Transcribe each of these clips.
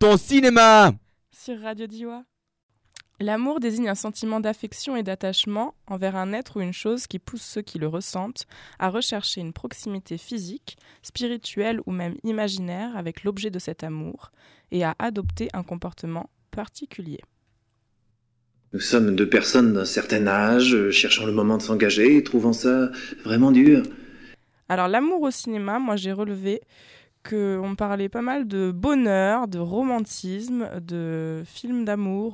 Parlons cinéma sur Radio Diwa. L'amour désigne un sentiment d'affection et d'attachement envers un être ou une chose qui pousse ceux qui le ressentent à rechercher une proximité physique, spirituelle ou même imaginaire avec l'objet de cet amour et à adopter un comportement particulier. Nous sommes deux personnes d'un certain âge, cherchant le moment de s'engager et trouvant ça vraiment dur. Alors l'amour au cinéma, moi j'ai relevé qu'on parlait pas mal de bonheur, de romantisme, de films d'amour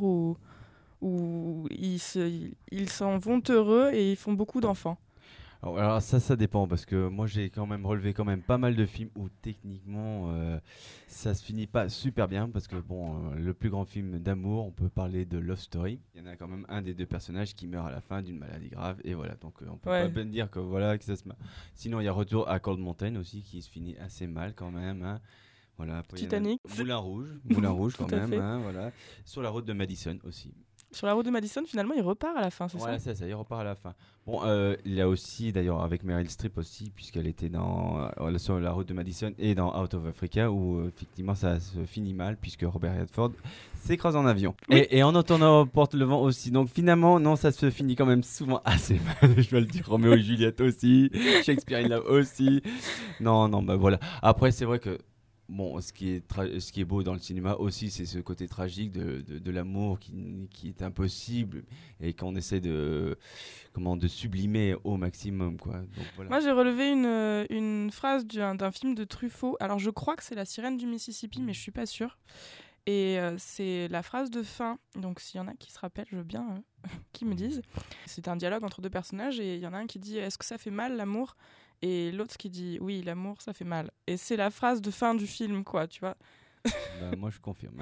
où ils s'en vont heureux et ils font beaucoup d'enfants. Alors ça dépend, parce que moi j'ai quand même relevé pas mal de films où techniquement ça se finit pas super bien, parce que le plus grand film d'amour, on peut parler de Love Story. Il y en a quand même un des deux personnages qui meurt à la fin d'une maladie grave, et voilà, donc on peut pas bien dire que ça se... Sinon il y a Retour à Cold Mountain aussi, qui se finit assez mal quand même, hein. Voilà, après, Titanic. Moulin Rouge quand même, hein, voilà. Sur la route de Madison aussi. Sur la route de Madison, finalement, il repart à la fin, c'est ça ? Voilà, c'est ça, il repart à la fin. Bon, il y a aussi, d'ailleurs, avec Meryl Streep aussi, puisqu'elle était sur la route de Madison et dans Out of Africa, où effectivement ça se finit mal, puisque Robert Redford s'écrase en avion. Oui. Et en entendant Porte le vent aussi. Donc finalement, non, ça se finit quand même souvent assez mal. Je dois le dire, Roméo et Juliette aussi, Shakespeare in Love aussi. Non, bah voilà. Après, c'est vrai que bon, ce qui est beau dans le cinéma aussi, c'est ce côté tragique de l'amour qui est impossible et qu'on essaie de sublimer au maximum, quoi. Donc, voilà. Moi, j'ai relevé une phrase d'un film de Truffaut. Alors, je crois que c'est La Sirène du Mississippi, mais je suis pas sûre. Et c'est la phrase de fin. Donc, s'il y en a qui se rappellent, je veux bien qu'ils me disent. C'est un dialogue entre deux personnages et il y en a un qui dit « Est-ce que ça fait mal, l'amour ?» Et l'autre qui dit « Oui, l'amour, ça fait mal. » Et c'est la phrase de fin du film, quoi, tu vois. Bah, moi, je confirme.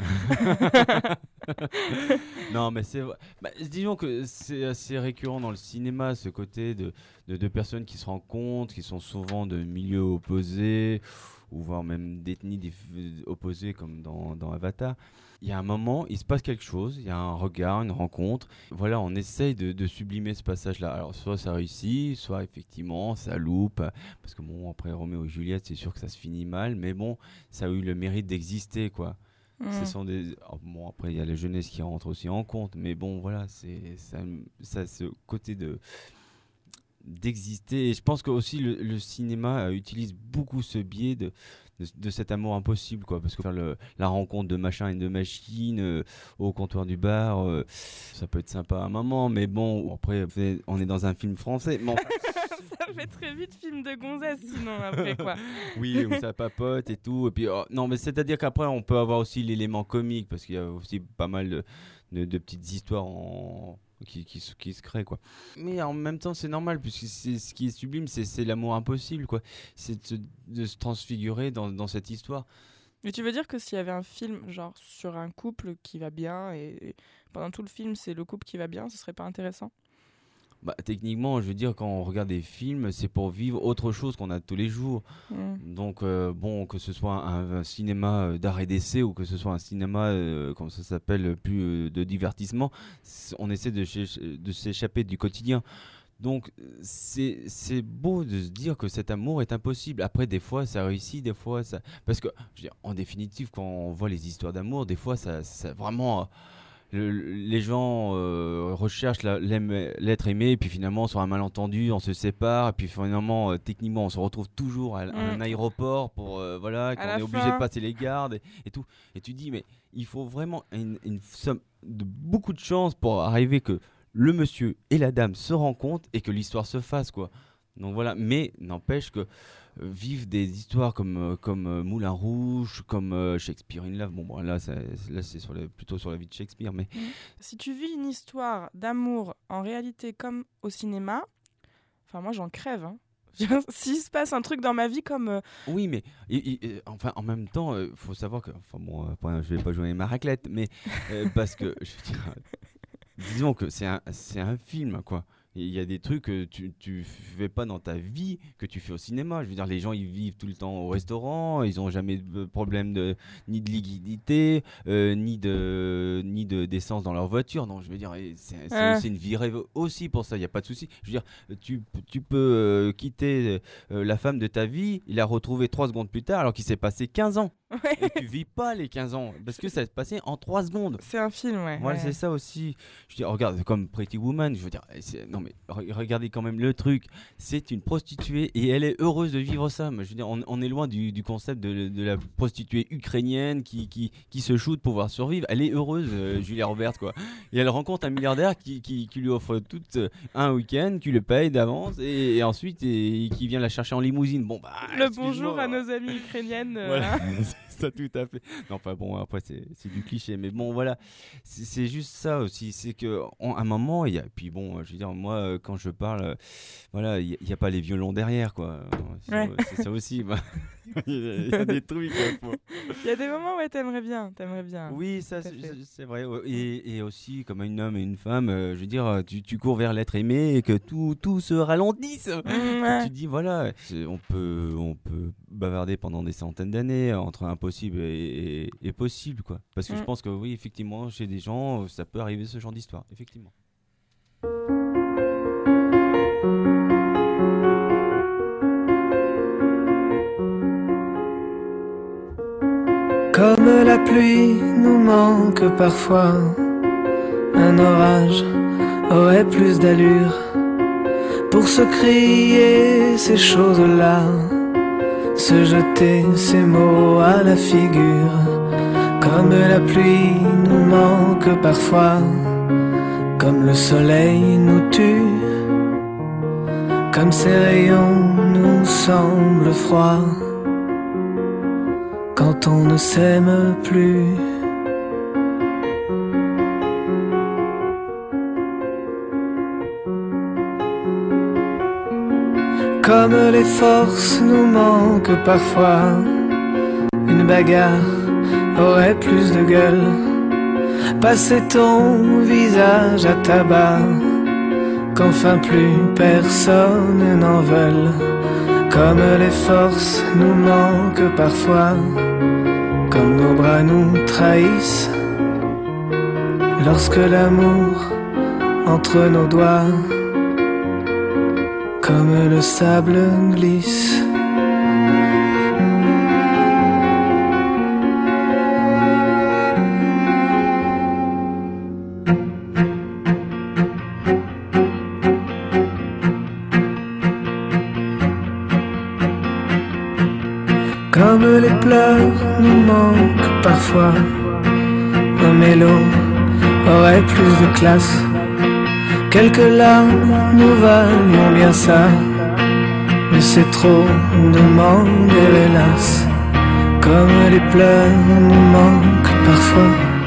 Non, mais c'est... disons que c'est assez récurrent dans le cinéma, ce côté de deux personnes qui se rencontrent, qui sont souvent de milieux opposés, ou voire même d'ethnies opposées, comme dans Avatar. Il y a un moment, il se passe quelque chose, il y a un regard, une rencontre. Voilà, on essaye de sublimer ce passage-là. Alors, soit ça réussit, soit effectivement, ça loupe. Parce que bon, après Roméo et Juliette, c'est sûr que ça se finit mal, mais bon, ça a eu le mérite d'exister, quoi. Ce sont bon, après, il y a la jeunesse qui rentre aussi en compte, mais bon, voilà, ça ce côté d'exister. Et je pense que aussi le cinéma utilise beaucoup ce biais de cet amour impossible, quoi, parce que faire la rencontre de machin et de machine au comptoir du bar, ça peut être sympa à un moment, mais bon, après on est dans un film français, mais enfin, ça fait très vite film de gonzesse sinon après, quoi. Oui, où ça papote et tout, et puis non, mais c'est-à-dire qu'après on peut avoir aussi l'élément comique, parce qu'il y a aussi pas mal de petites histoires qui se créent, quoi. Mais en même temps c'est normal, puisque ce qui est sublime, c'est l'amour impossible, quoi. C'est de se transfigurer dans cette histoire. Mais tu veux dire que s'il y avait un film genre sur un couple qui va bien et pendant tout le film c'est le couple qui va bien, ce serait pas intéressant ? Bah, techniquement, je veux dire, quand on regarde des films, c'est pour vivre autre chose qu'on a tous les jours. Donc, bon, que ce soit un cinéma d'art et d'essai ou que ce soit un cinéma, comme ça s'appelle, plus de divertissement, on essaie de s'échapper du quotidien. Donc, c'est beau de se dire que cet amour est impossible. Après, des fois, ça réussit, des fois, ça... Parce que, je veux dire, en définitive, quand on voit les histoires d'amour, des fois, ça vraiment... les gens recherchent l'être aimé, et puis finalement sur un malentendu on se sépare, et puis finalement techniquement on se retrouve toujours à un aéroport pour voilà, qu'on est obligé de passer les gardes et tout, et tu dis mais il faut vraiment une somme de beaucoup de chance pour arriver que le monsieur et la dame se rencontrent et que l'histoire se fasse, quoi. Donc voilà, mais n'empêche que vivre des histoires comme Moulin Rouge, comme Shakespeare in Love, bon là c'est plutôt sur la vie de Shakespeare, mais... Si tu vis une histoire d'amour en réalité comme au cinéma, enfin moi j'en crève, hein. S'il se passe un truc dans ma vie comme... Oui, mais enfin, en même temps, faut savoir que... Enfin bon, je vais pas jouer ma raclette, mais parce que, je veux dire, disons que c'est un film, quoi. Il y a des trucs que tu fais pas dans ta vie que tu fais au cinéma. Je veux dire, les gens ils vivent tout le temps au restaurant, ils ont jamais de problème ni de liquidité, ni d'essence dans leur voiture. Non, je veux dire, c'est une vie rêve aussi pour ça. Il y a pas de souci. Je veux dire, tu peux quitter la femme de ta vie, il la retrouver 3 secondes plus tard alors qu'il s'est passé 15 ans. Et tu vis pas les 15 ans parce que ça va se passer en 3 secondes. C'est un film, ouais. Voilà, c'est ça aussi. Je dis, regarde, comme Pretty Woman, je veux dire, non mais regardez quand même le truc. C'est une prostituée et elle est heureuse de vivre ça. Mais je veux dire, on est loin du concept de la prostituée ukrainienne qui se shoot pour pouvoir survivre. Elle est heureuse, Julia Roberts, quoi. Et elle rencontre un milliardaire qui lui offre tout un week-end, qui le paye d'avance et ensuite qui vient la chercher en limousine. Bon, bah, le bonjour à nos amies ukrainiennes. Voilà. Ça, tout à fait. Non, enfin bon, après c'est du cliché, mais bon, voilà, c'est juste ça aussi, c'est que à un moment, il y a, puis bon, je veux dire, moi, quand je parle, voilà, il y a pas les violons derrière, quoi. C'est ça aussi. Bah. Il y a des trucs. Il y a des moments où t'aimerais bien. Oui, ça, c'est vrai. Et aussi, comme un homme et une femme, je veux dire, tu cours vers l'être aimé et que tout se ralentisse. Tu dis, voilà, on peut bavarder pendant des centaines d'années entre impossible et possible, quoi. Parce que je pense que oui, effectivement, chez des gens, ça peut arriver ce genre d'histoire, effectivement. Comme la pluie nous manque parfois, un orage aurait plus d'allure pour se crier ces choses-là, se jeter ces mots à la figure. Comme la pluie nous manque parfois, comme le soleil nous tue, comme ses rayons nous semblent froids quand on ne s'aime plus. Comme les forces nous manquent parfois, une bagarre aurait plus de gueule. Passer ton visage à tabac, qu'enfin plus personne n'en veuille. Comme les forces nous manquent parfois, comme nos bras nous trahissent, lorsque l'amour entre nos doigts, comme le sable glisse. Comme les pleurs nous manquent parfois, un mélo aurait plus de classe. Quelques larmes nous valent bien ça, mais c'est trop demander hélas. Comme les pleurs nous manquent parfois.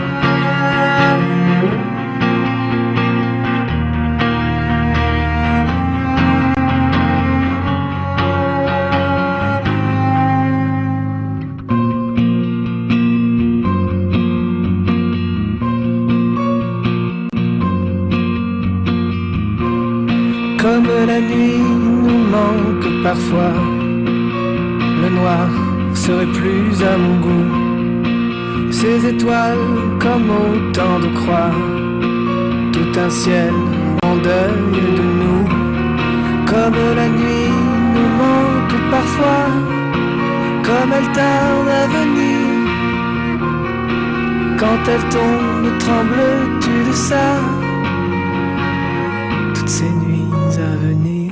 Comme la nuit nous manque parfois, le noir serait plus à mon goût. Ces étoiles comme autant de croix, tout un ciel en deuil de nous. Comme la nuit nous manque parfois, comme elle tarde à venir. Quand elle tombe, trembles-tu de ça? Toutes ces nuits à venir.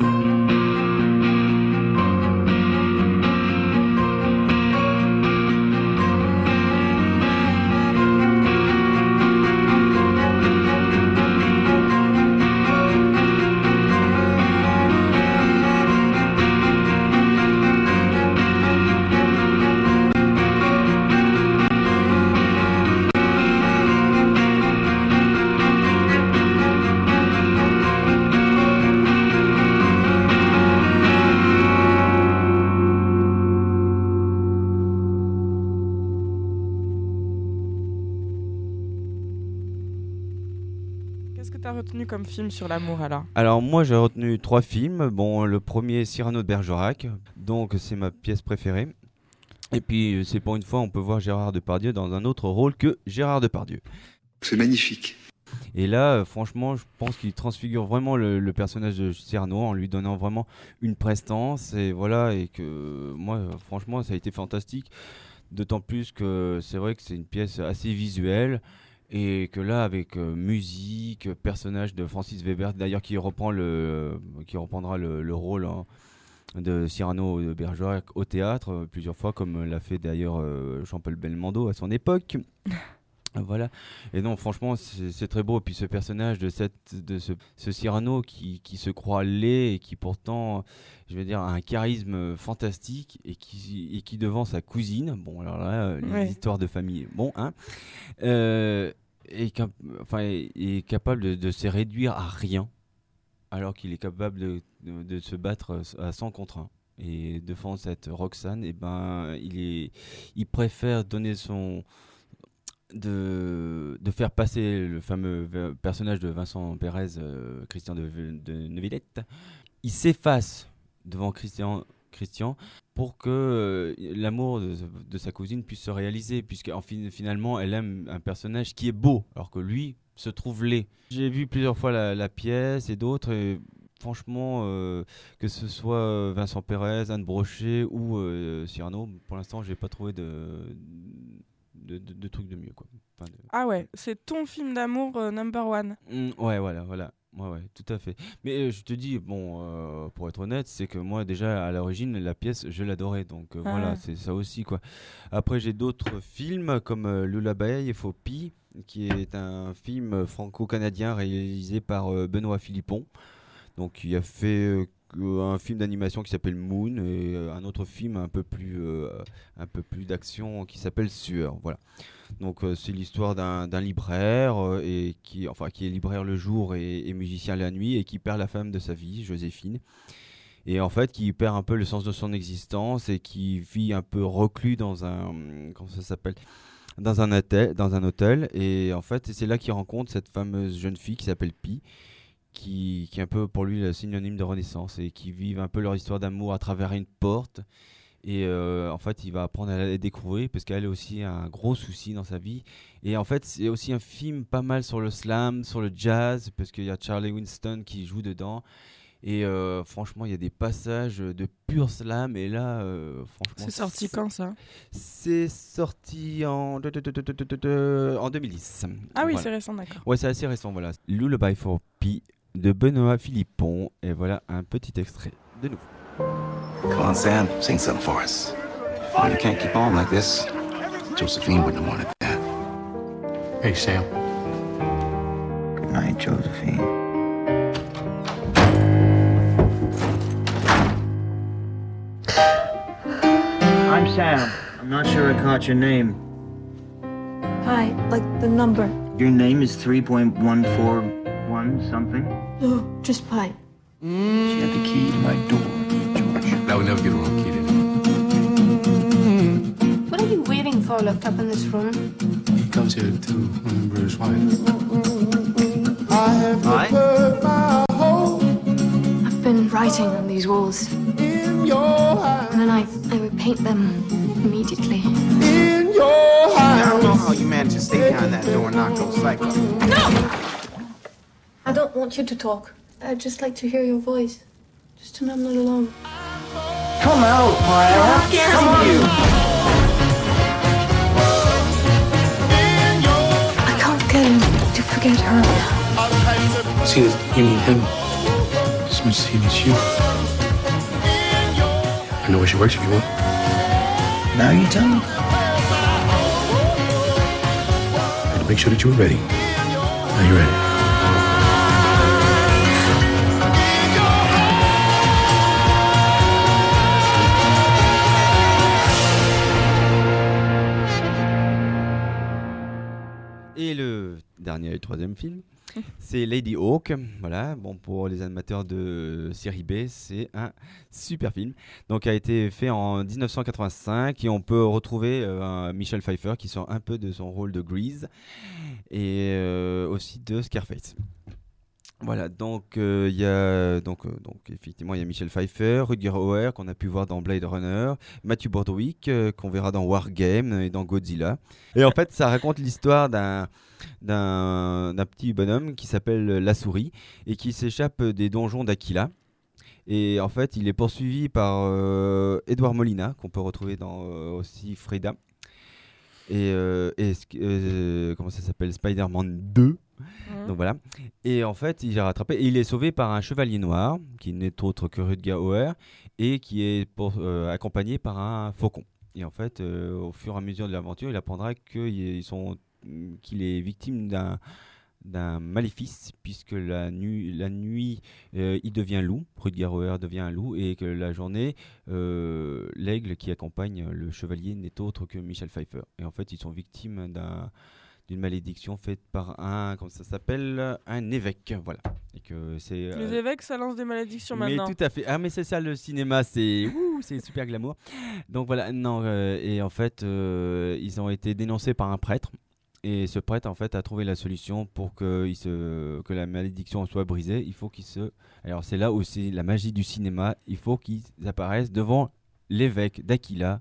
Qu'est-ce que tu as retenu comme film sur l'amour alors ? Alors moi j'ai retenu 3 films. Bon, le premier, Cyrano de Bergerac, donc c'est ma pièce préférée. Et puis c'est pour une fois on peut voir Gérard Depardieu dans un autre rôle que Gérard Depardieu. C'est magnifique. Et là, franchement, je pense qu'il transfigure vraiment le personnage de Cyrano en lui donnant vraiment une prestance. Et voilà, et que moi, franchement, ça a été fantastique D'autant plus que c'est vrai que c'est une pièce assez visuelle et que là, avec musique, personnage de Francis Weber, d'ailleurs qui reprendra le rôle de Cyrano de Bergerac au théâtre plusieurs fois, comme l'a fait d'ailleurs Jean-Paul Belmondo à son époque. Voilà. Et non, franchement, c'est très beau. Et puis ce personnage de ce Cyrano qui se croit laid et qui pourtant, je veux dire, a un charisme fantastique et qui devant sa cousine, bon alors là, les histoires de famille, bon, hein, est capable de se réduire à rien, alors qu'il est capable de se battre à 100 contre 1. Et devant cette Roxane, il préfère donner de faire passer le fameux personnage de Vincent Pérez, Christian de Neuvillette. Il s'efface devant Christian pour que l'amour de sa cousine puisse se réaliser, puisque finalement elle aime un personnage qui est beau, alors que lui se trouve laid. J'ai vu plusieurs fois la pièce et d'autres, et franchement, que ce soit Vincent Pérez, Anne Brochet ou Cyrano, pour l'instant j'ai pas trouvé de trucs de mieux, quoi. Ah ouais, c'est ton film d'amour number one. Ouais, voilà. Ouais, tout à fait. Mais je te dis, bon, pour être honnête, c'est que moi déjà à l'origine la pièce je l'adorais, donc voilà, c'est ça aussi, quoi. Après j'ai d'autres films comme Lullaby et Phobie, qui est un film franco-canadien réalisé par Benoît Philippon. Donc il a fait un film d'animation qui s'appelle Moon et un autre film un peu plus d'action qui s'appelle Sueur. Voilà. Donc c'est l'histoire d'un libraire qui est libraire le jour et musicien la nuit, et qui perd la femme de sa vie, Joséphine. Et en fait qui perd un peu le sens de son existence et qui vit un peu reclus dans un hôtel. Et en fait c'est là qu'il rencontre cette fameuse jeune fille qui s'appelle Pi, qui est un peu pour lui le synonyme de renaissance, et qui vivent un peu leur histoire d'amour à travers une porte. Et en fait il va apprendre à la découvrir parce qu'elle a aussi un gros souci dans sa vie. Et en fait c'est aussi un film pas mal sur le slam, sur le jazz, parce qu'il y a Charlie Winston qui joue dedans. Et franchement il y a des passages de pur slam. Et là franchement, c'est sorti quand ça? C'est sorti en 2010. Ah oui, voilà. C'est récent, d'accord. Ouais, c'est assez récent, voilà. Lullaby for Pi de Benoît Philippon. Et voilà un petit extrait de nous. Come on, Sam, sing something for us. You can't keep on like this. Josephine wouldn't have wanted that. Hey, Sam. Good night, Josephine. I'm Sam. I'm not sure I caught your name. Hi, like the number. Your name is 3.141 something? No, just pi. She had the key to my door, George. That would never get a wrong key, did it? What are you waiting for locked up in this room? He comes here to remember his wife. Hi. I've been writing on these walls. And then I would paint them immediately. I don't know how you managed to stay behind that door and knock those cycles. No! I don't want you to talk. I'd just like to hear your voice. Just to know I'm not alone. Come out, Myra. Come on. I can't get him to forget her. See, you need him as much as he needs you. I know where she works if you want. Now you tell me. I had to make sure that you were ready. Now you're ready. Et le dernier et le troisième film, c'est Lady Hawk. Voilà, bon, pour les amateurs de série B, c'est un super film. Donc, a été fait en 1985 et on peut retrouver Michelle Pfeiffer qui sort un peu de son rôle de Grease et aussi de Scarface. Voilà, donc il y a effectivement il y a Michelle Pfeiffer, Rutger Hauer qu'on a pu voir dans Blade Runner, Matthew Broderick qu'on verra dans War Game et dans Godzilla. Et en fait, ça raconte l'histoire d'un petit bonhomme qui s'appelle La Souris et qui s'échappe des donjons d'Aquila. Et en fait, il est poursuivi par Edouard Molina qu'on peut retrouver dans aussi Frida. comment ça s'appelle, Spider-Man 2. Donc voilà. Et en fait, il est rattrapé et il est sauvé par un chevalier noir qui n'est autre que Rutger Hauer et qui est accompagné par un faucon. Et en fait, au fur et à mesure de l'aventure, il apprendra qu'il est victime d'un maléfice, puisque la nuit il devient loup, Rutger Hauer devient un loup, et que la journée, l'aigle qui accompagne le chevalier n'est autre que Michel Pfeiffer. Et en fait, ils sont victimes d'une malédiction faite par un évêque, voilà. Et que c'est les évêques, ça lance des malédictions maintenant. Mais tout à fait. Ah, mais c'est ça le cinéma, c'est super glamour. Donc voilà, non, et en fait, ils ont été dénoncés par un prêtre. Et ce prêtre, en fait, a trouvé la solution pour que la malédiction soit brisée. Il faut Alors, c'est là aussi la magie du cinéma. Il faut qu'ils apparaissent devant l'évêque d'Aquila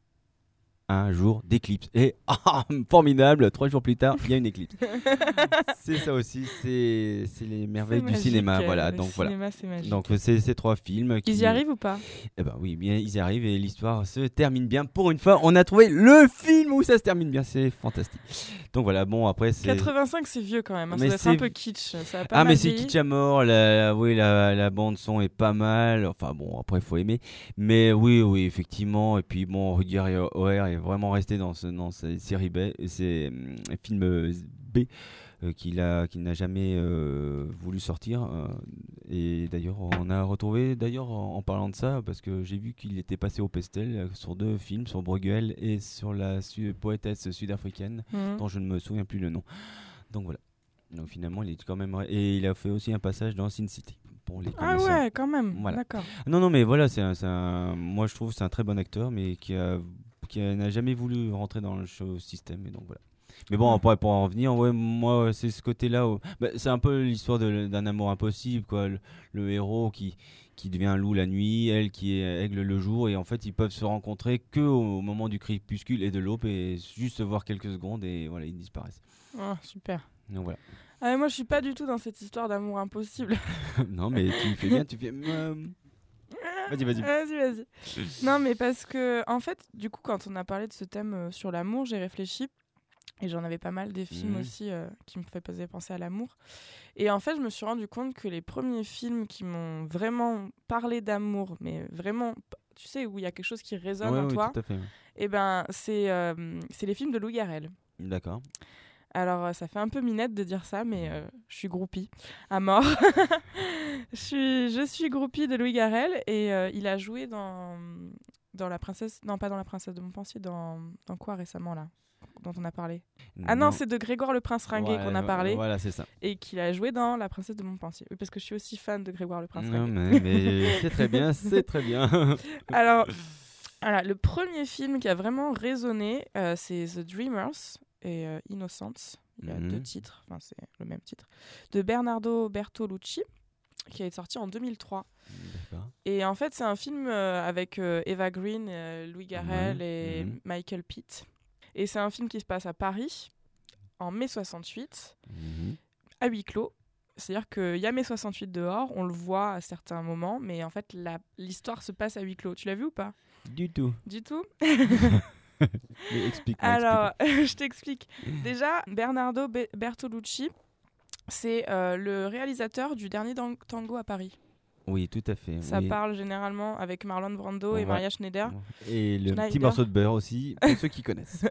un jour d'éclipse. Et formidable, 3 jours plus tard, il y a une éclipse. C'est ça aussi, c'est les merveilles du cinéma. Voilà, donc cinéma, c'est magique. Donc c'est ces 3 films. Ils y arrivent ou pas? Eh ben oui, bien, ils y arrivent et l'histoire se termine bien. Pour une fois, on a trouvé le film où ça se termine bien. C'est fantastique. Donc voilà, bon après c'est 85, c'est vieux quand même. Hein. Ça Mais doit être un peu kitsch. Ça a pas mais mal c'est vieilli. kitsch à mort. La bande son est pas mal. Enfin bon, après il faut aimer. Mais oui, effectivement. Et puis bon, Rutger Hauer est vraiment resté dans ces séries B, ces films B qu'il n'a jamais voulu sortir. Et d'ailleurs, on a retrouvé, en parlant de ça, parce que j'ai vu qu'il était passé au Pestel sur 2 films, sur Bruegel et sur la poétesse sud-africaine, dont je ne me souviens plus le nom. Donc voilà. Donc finalement, il est quand même... Et il a fait aussi un passage dans Sin City. Pour les connaisseurs. Ah ouais, quand même. Voilà. D'accord. Non, mais voilà, moi je trouve que c'est un très bon acteur, mais qui n'a jamais voulu rentrer dans le show système, et donc voilà. Mais bon, pour en revenir, moi c'est ce côté-là c'est un peu l'histoire d'un amour impossible, quoi. Le héros qui devient loup la nuit, elle qui est aigle le jour, et en fait ils peuvent se rencontrer que au moment du crépuscule et de l'aube, et juste se voir quelques secondes, et voilà, ils disparaissent. Oh, super. Donc voilà. Ah, moi je suis pas du tout dans cette histoire d'amour impossible. Non, mais tu fais bien, Vas-y. Non, mais parce que, en fait, du coup, quand on a parlé de ce thème sur l'amour, j'ai réfléchi. Et j'en avais pas mal des films aussi qui me faisaient penser à l'amour. Et en fait, je me suis rendu compte que les premiers films qui m'ont vraiment parlé d'amour, mais vraiment, tu sais, où il y a quelque chose qui résonne en toi, tout à fait. et ben, c'est les films de Louis Garrel. D'accord. Alors, ça fait un peu minette de dire ça, mais je suis groupie à mort. je suis groupie de Louis Garrel, et il a joué dans La Princesse... Non, pas dans La Princesse de Montpensier, dans quoi récemment, là, dont on a parlé? Ah non, c'est de Grégoire le Prince Ringuet qu'on a parlé. Voilà, c'est ça. Et qu'il a joué dans La Princesse de Montpensier. Oui, parce que je suis aussi fan de Grégoire le Prince Ringuet. Non, mais c'est très bien, c'est très bien. Alors, voilà, le premier film qui a vraiment résonné, c'est The Dreamers et Innocence. Il y a 2 titres, enfin c'est le même titre, de Bernardo Bertolucci, qui est sorti en 2003. D'accord. Et en fait, c'est un film avec Eva Green, Louis Garrel et Michael Pitt. Et c'est un film qui se passe à Paris, en mai 68, à huis clos. C'est-à-dire qu'il y a mai 68 dehors, on le voit à certains moments, mais en fait, l'histoire se passe à huis clos. Tu l'as vu ou pas? Du tout. Du tout. Mais explique-moi. Alors, je t'explique. Déjà, Bernardo Bertolucci, c'est le réalisateur du dernier Tango à Paris. Oui, tout à fait. Ça parle généralement avec Marlon Brando et Maria Schneider. Et le petit morceau de beurre aussi, pour ceux qui connaissent.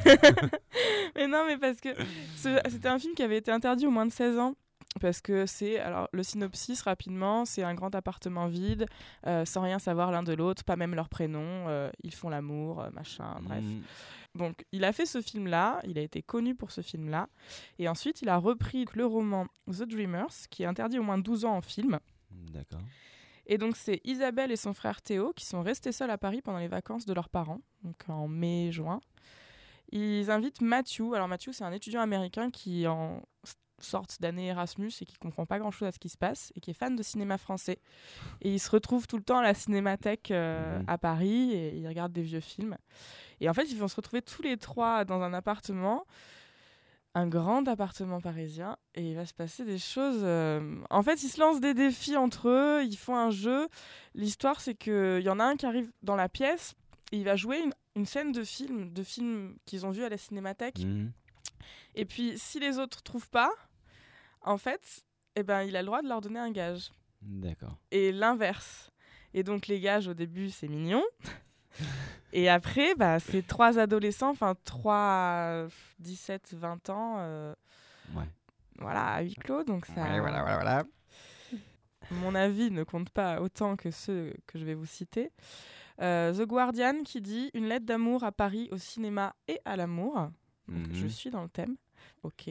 Mais non, mais parce que c'était un film qui avait été interdit aux moins de 16 ans. Parce que alors le synopsis rapidement, c'est un grand appartement vide, sans rien savoir l'un de l'autre, pas même leur prénom, ils font l'amour, machin, bref. Donc il a fait ce film-là, il a été connu pour ce film-là, et ensuite il a repris le roman The Dreamers, qui est interdit au moins de 12 ans en film. D'accord. Et donc c'est Isabelle et son frère Théo qui sont restés seuls à Paris pendant les vacances de leurs parents, donc en mai-juin. Ils invitent Matthew. Alors Matthew, c'est un étudiant américain qui en sorte d'année Erasmus et qui comprend pas grand-chose à ce qui se passe et qui est fan de cinéma français. Et il se retrouve tout le temps à la Cinémathèque à Paris et il regarde des vieux films. Et en fait, ils vont se retrouver tous les 3 dans un appartement, un grand appartement parisien, et il va se passer des choses... En fait, ils se lancent des défis entre eux, ils font un jeu. L'histoire, c'est qu'il y en a un qui arrive dans la pièce et il va jouer une scène de film qu'ils ont vu à la Cinémathèque. Et puis, si les autres trouvent pas, en fait, il a le droit de leur donner un gage. D'accord. Et l'inverse. Et donc, les gages, au début, c'est mignon. Et après, c'est 3 adolescents, 3 17, 20 ans. Voilà, à huis clos. Donc ça... Ouais, voilà. Mon avis ne compte pas autant que ceux que je vais vous citer. The Guardian qui dit « Une lettre d'amour à Paris, au cinéma et à l'amour ». Donc je suis dans le thème. Ok.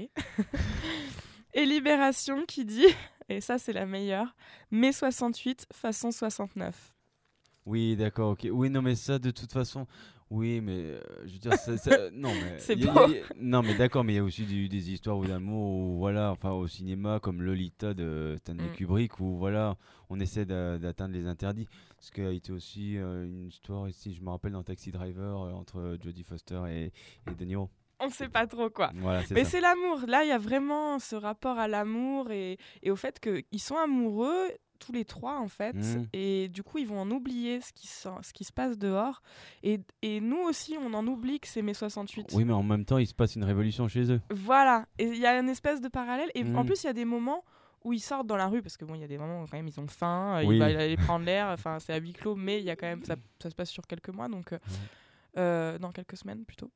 Et Libération qui dit, et ça c'est la meilleure, « Mai 68, façon 69 ». Oui, d'accord, ok. Oui, non, mais ça, de toute façon... Oui, mais je veux dire, non, mais c'est beau. Non, mais d'accord, mais il y a aussi des histoires d'amour, voilà, au cinéma, comme Lolita de Stanley Kubrick, où voilà, on essaie d'atteindre les interdits. Ce qui a été aussi une histoire ici, je me rappelle, dans Taxi Driver entre Jodie Foster et De Niro. On ne sait pas trop quoi. Voilà, mais c'est l'amour. Là, il y a vraiment ce rapport à l'amour et au fait qu'ils sont amoureux. Tous les 3 en fait, et du coup ils vont en oublier ce qui se passe dehors, et nous aussi on en oublie que c'est mai 68. Oui, mais en même temps il se passe une révolution chez eux. Voilà, et il y a une espèce de parallèle, et en plus il y a des moments où ils sortent dans la rue, parce que il y a des moments où quand même ils ont faim, ils vont aller prendre l'air, c'est à huis clos, mais il y a quand même ça se passe sur quelques mois, donc dans quelques semaines plutôt,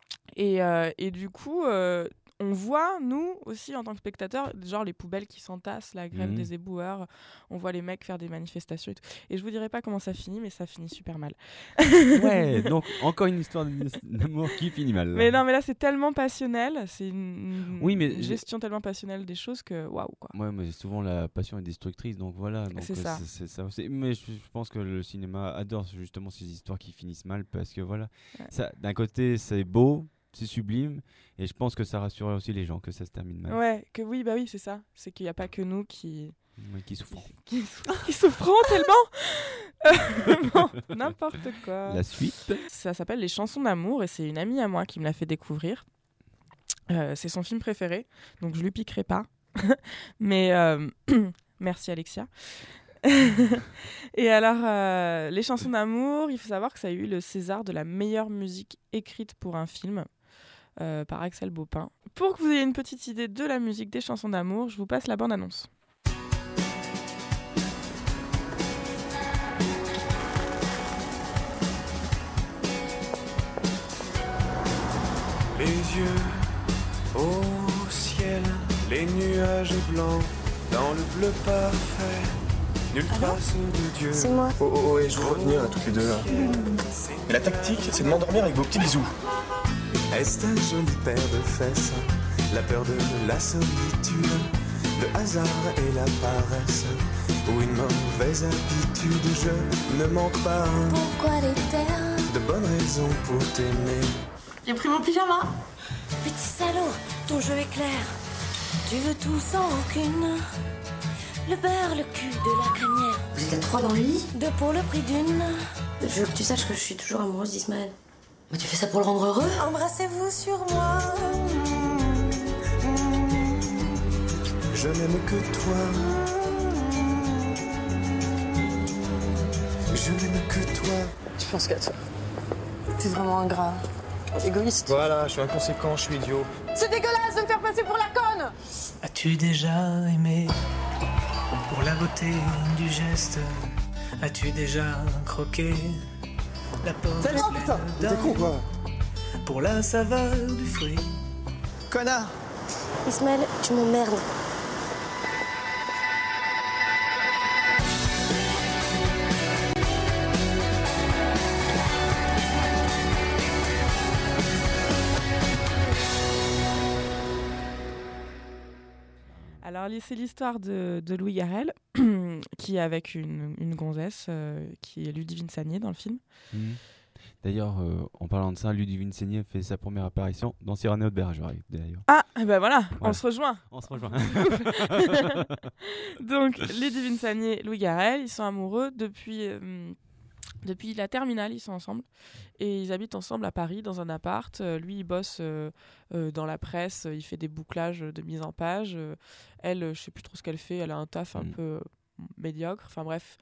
et du coup on voit, nous aussi, en tant que spectateurs, genre les poubelles qui s'entassent, la grève des éboueurs, on voit les mecs faire des manifestations et tout. Et je vous dirai pas comment ça finit, mais ça finit super mal. Ouais, donc encore une histoire d'amour qui finit mal. Mais non, mais là, c'est tellement passionnel, c'est une gestion tellement passionnelle des choses que waouh, quoi. Ouais, mais souvent la passion est destructrice, donc voilà. Donc, c'est ça. C'est ça aussi. Mais je pense que le cinéma adore justement ces histoires qui finissent mal, parce que voilà, ça, d'un côté, c'est beau, c'est sublime, et je pense que ça rassure aussi les gens que ça se termine mal. Ouais, que oui, bah oui, c'est ça. C'est qu'il n'y a pas que nous qui souffrons. Qui souffrons tellement. Bon, n'importe quoi. La suite. Ça s'appelle Les chansons d'amour, et c'est une amie à moi qui me l'a fait découvrir. C'est son film préféré, donc je lui piquerai pas. Mais merci Alexia. Et alors, Les chansons d'amour, il faut savoir que ça a eu le César de la meilleure musique écrite pour un film par Axel Baupin. Pour que vous ayez une petite idée de la musique des chansons d'amour, je vous passe la bande-annonce. Les yeux au ciel, les nuages blancs dans le bleu parfait. Nulle trace de Dieu. C'est moi. Oh, et je veux revenir là, toutes les deux là. Mais la tactique, c'est de m'endormir avec vos petits bisous. Est-ce un joli paire de fesses? La peur de la solitude, le hasard et la paresse, ou une mauvaise habitude, je ne manque pas. Pourquoi les terres? De bonnes raisons pour t'aimer. J'ai pris mon pyjama. Petit salaud, ton jeu est clair. Tu veux tout sans aucune. Le beurre, le cul de la crémière. Vous êtes à 3 dans le lit? 2 pour le prix d'une. Je veux que tu saches que je suis toujours amoureuse d'Ismaël. Mais tu fais ça pour le rendre heureux? Embrassez-vous sur moi. Je n'aime que toi. Je n'aime que toi. Je pense qu'à toi. T'es vraiment ingrat. Égoïste. Voilà, je suis inconséquent, je suis idiot. C'est dégueulasse de me faire passer pour la conne! As-tu déjà aimé? Pour la beauté du geste, as-tu déjà croqué la porte Salut, putain, t'es con quoi? Pour la saveur du fruit. Connard! Ismaël, tu m'emmerdes. Alors, c'est l'histoire de Louis Garrel, qui est avec une gonzesse, qui est Ludivine Sagné dans le film. D'ailleurs, en parlant de ça, Ludivine Sagné fait sa première apparition dans Cyrano de Bergerac, d'ailleurs. Ah, ben voilà, on se rejoint. On se rejoint. Donc, Ludivine Sagné, Louis Garrel, ils sont amoureux depuis la terminale, ils sont ensemble. Et ils habitent ensemble à Paris, dans un appart. Lui, il bosse dans la presse, il fait des bouclages de mise en page. Elle, je sais plus trop ce qu'elle fait, elle a un taf un peu médiocre. Enfin bref.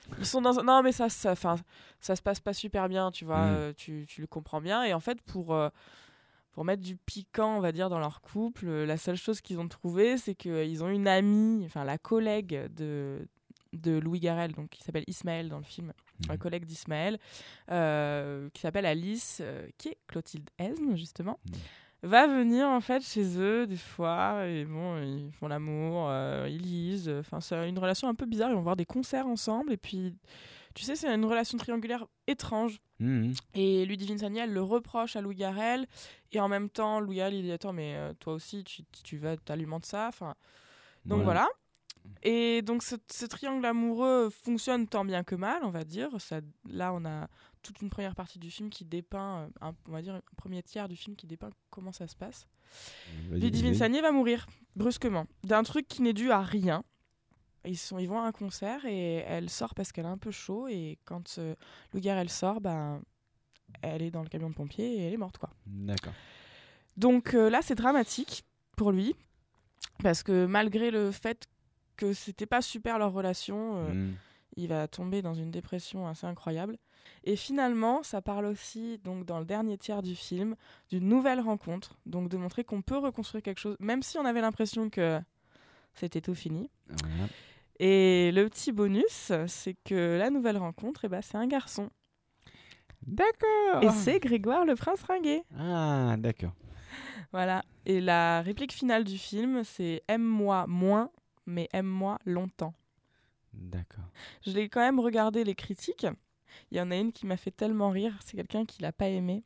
Ils sont dans non mais ça se passe pas super bien, tu vois, tu le comprends bien et en fait pour mettre du piquant, on va dire, dans leur couple, la seule chose qu'ils ont trouvé, c'est qu'ils ont une amie, enfin la collègue de Louis Garrel, donc qui s'appelle Ismaël dans le film, un collègue d'Ismaël, qui s'appelle Alice, qui est Clotilde Esme justement, va venir en fait chez eux des fois et bon ils font l'amour, ils lisent, enfin c'est une relation un peu bizarre, ils vont voir des concerts ensemble et puis tu sais c'est une relation triangulaire étrange. Et Ludivine Sagnier elle le reproche à Louis Garrel et en même temps Louis Garrel il dit attends mais toi aussi tu vas t'alimentes ça, enfin donc voilà. Et donc ce triangle amoureux fonctionne tant bien que mal, on va dire. Là, on a toute une première partie du film qui dépeint, on va dire un premier tiers du film qui dépeint comment ça se passe. Ludivine Sagnier va mourir brusquement d'un truc qui n'est dû à rien. Ils vont à un concert et elle sort parce qu'elle a un peu chaud et quand Louis Garrel sort, elle est dans le camion de pompiers et elle est morte quoi. D'accord. Donc là, c'est dramatique pour lui parce que malgré le fait que c'était pas super leur relation, il va tomber dans une dépression assez incroyable. Et finalement, ça parle aussi, donc dans le dernier tiers du film, d'une nouvelle rencontre, donc de montrer qu'on peut reconstruire quelque chose, même si on avait l'impression que c'était tout fini. Voilà. Et le petit bonus, c'est que la nouvelle rencontre, c'est un garçon. D'accord. Et c'est Grégoire le Prince Ringuet. Ah, d'accord. Voilà. Et la réplique finale du film, c'est « Aime-moi moins ». Mais aime-moi longtemps. D'accord. Je l'ai quand même regardé les critiques. Il y en a une qui m'a fait tellement rire. C'est quelqu'un qui l'a pas aimé.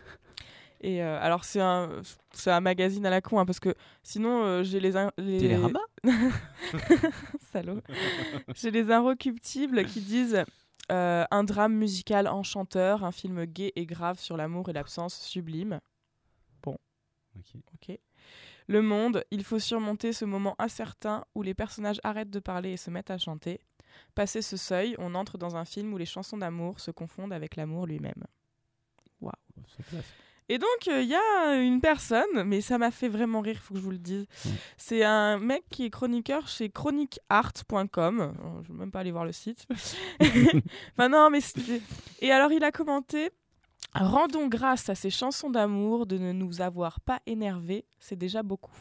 Et alors c'est un magazine à la con parce que sinon j'ai les Télérama. Salaud. J'ai les inrecuptibles qui disent un drame musical enchanteur, un film gai et grave sur l'amour et l'absence sublime. Bon. Ok. Le Monde, il faut surmonter ce moment incertain où les personnages arrêtent de parler et se mettent à chanter. Passé ce seuil, on entre dans un film où les chansons d'amour se confondent avec l'amour lui-même. Waouh. Et donc, il y a une personne, mais ça m'a fait vraiment rire, il faut que je vous le dise. C'est un mec qui est chroniqueur chez chroniqueart.com. Je ne vais même pas aller voir le site. Enfin non, mais et alors, il a commenté... Rendons grâce à ces chansons d'amour de ne nous avoir pas énervés, c'est déjà beaucoup.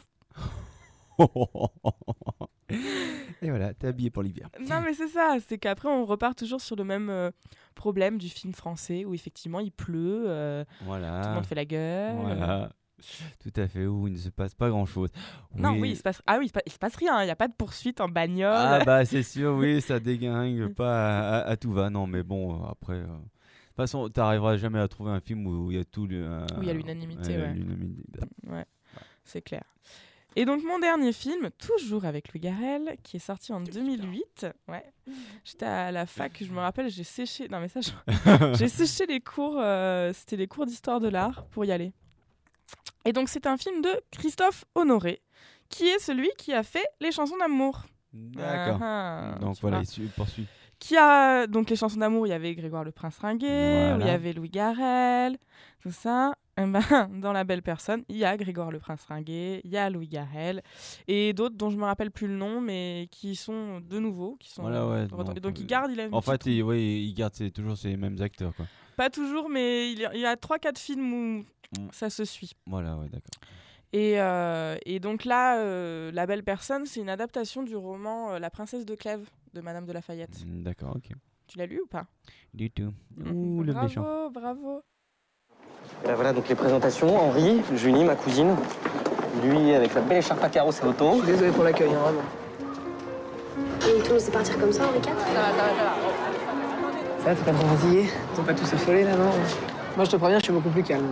Et voilà, t'es habillé pour l'hiver. Non mais c'est ça, c'est qu'après on repart toujours sur le même problème du film français où effectivement il pleut, voilà. Tout le monde fait la gueule. Voilà. Tout à fait, où il ne se passe pas grand-chose. Non, oui, il se passe rien, il n'y a pas de poursuite en bagnole. Ah bah c'est sûr, oui, ça déglingue pas à tout va. Non mais bon, après... De toute façon, tu n'arriveras jamais à trouver un film où il y a tout... où il y a l'unanimité, ouais. Ouais, c'est clair. Et donc, mon dernier film, toujours avec Louis Garrel, qui est sorti en 2008. Ouais. J'étais à la fac, je me rappelle, j'ai séché... Non, mais ça, j'ai séché les cours... C'était les cours d'histoire de l'art pour y aller. Et donc, c'est un film de Christophe Honoré, qui est celui qui a fait les chansons d'amour. D'accord. Donc, voilà, il poursuit. Qui a donc les chansons d'amour, il y avait Grégoire le Prince Ringuet, voilà. Où il y avait Louis Garrel, tout ça. Et dans La Belle Personne, il y a Grégoire le Prince Ringuet, il y a Louis Garrel et d'autres dont je me rappelle plus le nom, mais qui sont de nouveau, qui sont. Voilà, ouais. Donc il garde, il a. En fait, il garde toujours ces mêmes acteurs, quoi. Pas toujours, mais il y a 3-4 films où ça se suit. Voilà, ouais, d'accord. Et donc là, La Belle Personne, c'est une adaptation du roman La Princesse de Clèves de Madame de Lafayette. D'accord, ok. Tu l'as lu ou pas? Du tout. Ouh, le méchant. Bravo. Et là, voilà donc les présentations. Henri, Julie, ma cousine. Lui avec la belle écharpe à carreaux, c'est auto. Je suis désolé pour l'accueil, hein, vraiment. Et tout laisser partir comme ça, Henri IV? Ça va, t'es pas trop fatigué? Ils sont pas tous affolés là, non? Moi, je te préviens, je suis beaucoup plus calme.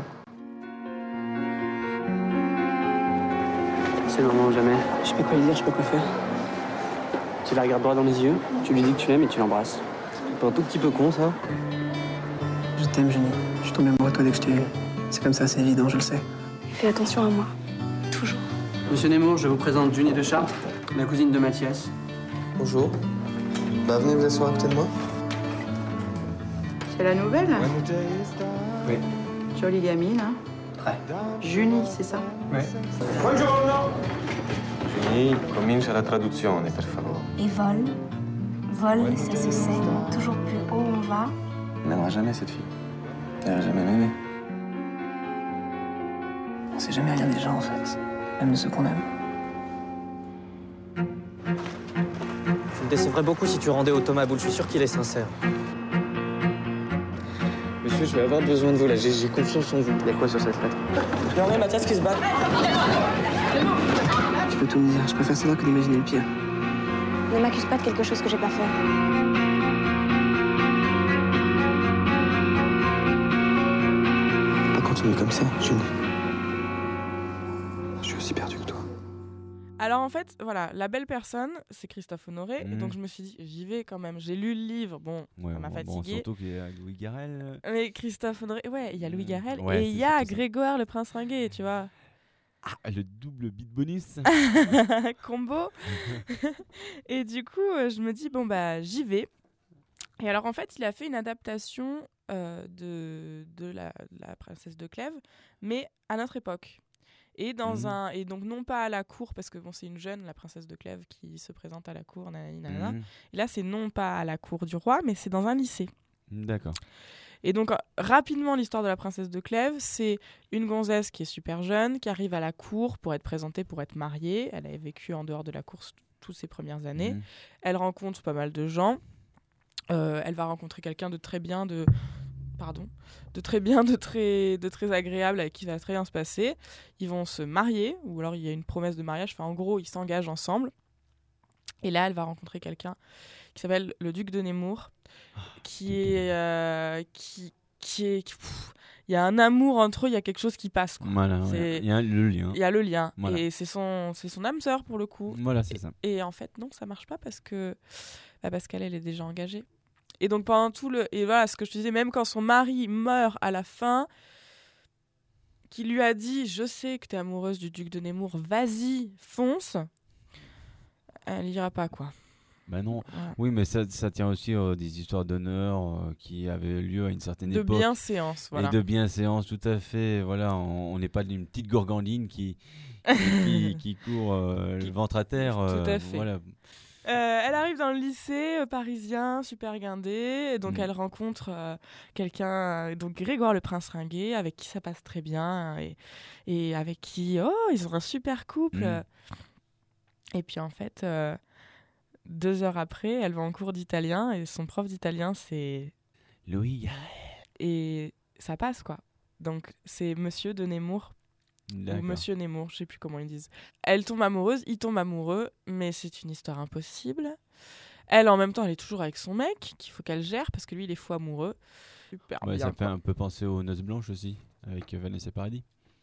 C'est le moment ou jamais. Je sais pas quoi lui dire, je sais pas quoi faire. Tu la regardes droit dans les yeux, tu lui dis que tu l'aimes et tu l'embrasses. C'est pas un tout petit peu con, ça? Je t'aime, Jenny. Je suis tombé amoureux de toi dès que je t'ai vu. C'est comme ça, c'est évident, je le sais. Fais attention à moi. Toujours. Monsieur Nemours, je vous présente Junie de Chartres, la cousine de Mathias. Bonjour. Bah, venez vous asseoir à côté de moi. C'est la nouvelle? Oui. Jolie gamine, hein? Très. Junie, c'est ça? Oui. Junie, comincia la traduzione, per favore. Et vol? vole, ça se sait. Toujours plus haut on va. Elle n'aimera jamais cette fille. Elle n'a jamais aimé. On sait jamais rien des gens en fait, même de ceux qu'on aime. Je me décevrais beaucoup si tu rendais au Thomas Boule, je suis sûr qu'il est sincère. Monsieur, je vais avoir besoin de vous là, j'ai confiance en vous. Il y a quoi sur cette lettre? Regardez Mathias qui se bat. Tu peux tout me dire, je préfère savoir que d'imaginer le pire. Ne m'accuse pas de quelque chose que j'ai pas fait. Pas continuer comme ça, Junie. Je suis aussi perdu que toi. Alors en fait, voilà, La Belle Personne, c'est Christophe Honoré, et Mhm. donc je me suis dit, j'y vais quand même. J'ai lu le livre, bon, ça m'a fatigué. Surtout qu'il y a Louis Garrel. Mais Christophe Honoré, ouais, il y a Louis Garrel, Ouais, et il c'est y a surtout ça. Grégoire le Prince Ringuet, tu vois. Ah, le double beat bonus. Combo. Et du coup, je me dis, bon, bah, j'y vais. Et alors, en fait, il a fait une adaptation de la Princesse de Clèves, mais à notre époque. Et, et donc, non pas à la cour, parce que bon, c'est une jeune, la Princesse de Clèves, qui se présente à la cour, nanana. Et là, c'est non pas à la cour du roi, mais c'est dans un lycée. D'accord. Et donc, rapidement, l'histoire de la Princesse de Clèves, c'est une gonzesse qui est super jeune, qui arrive à la cour pour être présentée, pour être mariée. Elle a vécu en dehors de la cour toutes ses premières années. Elle rencontre pas mal de gens. Elle va rencontrer quelqu'un de très bien, de très agréable, avec qui ça va très bien se passer. Ils vont se marier, ou alors il y a une promesse de mariage. Enfin, en gros, ils s'engagent ensemble. Et là, elle va rencontrer quelqu'un qui s'appelle le duc de Nemours, il y a un amour entre eux, il y a quelque chose qui passe, quoi. Voilà, il y a le lien. Il y a le lien. Voilà. Et c'est son âme sœur pour le coup. Voilà, c'est ça. Et en fait, non, ça marche pas parce qu'elle est déjà engagée. Et donc pendant et voilà ce que je te disais, même quand son mari meurt à la fin, qui lui a dit, je sais que t'es amoureuse du duc de Nemours, vas-y, fonce, elle ira pas, quoi. Bah non. Ouais. Oui, mais ça tient aussi des histoires d'honneur qui avaient lieu à une certaine époque. De bienséance, voilà. Et de bienséance, tout à fait. Voilà, on n'est pas d'une petite gorgandine qui court le ventre à terre. Tout à fait. Voilà. Elle arrive dans le lycée parisien, super guindé, et donc elle rencontre quelqu'un, donc Grégoire le Prince Ringuet, avec qui ça passe très bien, et avec qui, ils ont un super couple. Et puis en fait, 2 heures après, elle va en cours d'italien, et son prof d'italien, c'est Louis Garrel. Et ça passe, quoi. Donc c'est Monsieur de Nemours. D'accord. Ou Monsieur Nemours, je sais plus comment ils disent. Elle tombe amoureuse, il tombe amoureux, mais c'est une histoire impossible. Elle, en même temps, elle est toujours avec son mec, qu'il faut qu'elle gère, parce que lui, il est fou amoureux. Super bien. Ça fait un peu penser aux Noces Blanches aussi, avec Vanessa Paradis,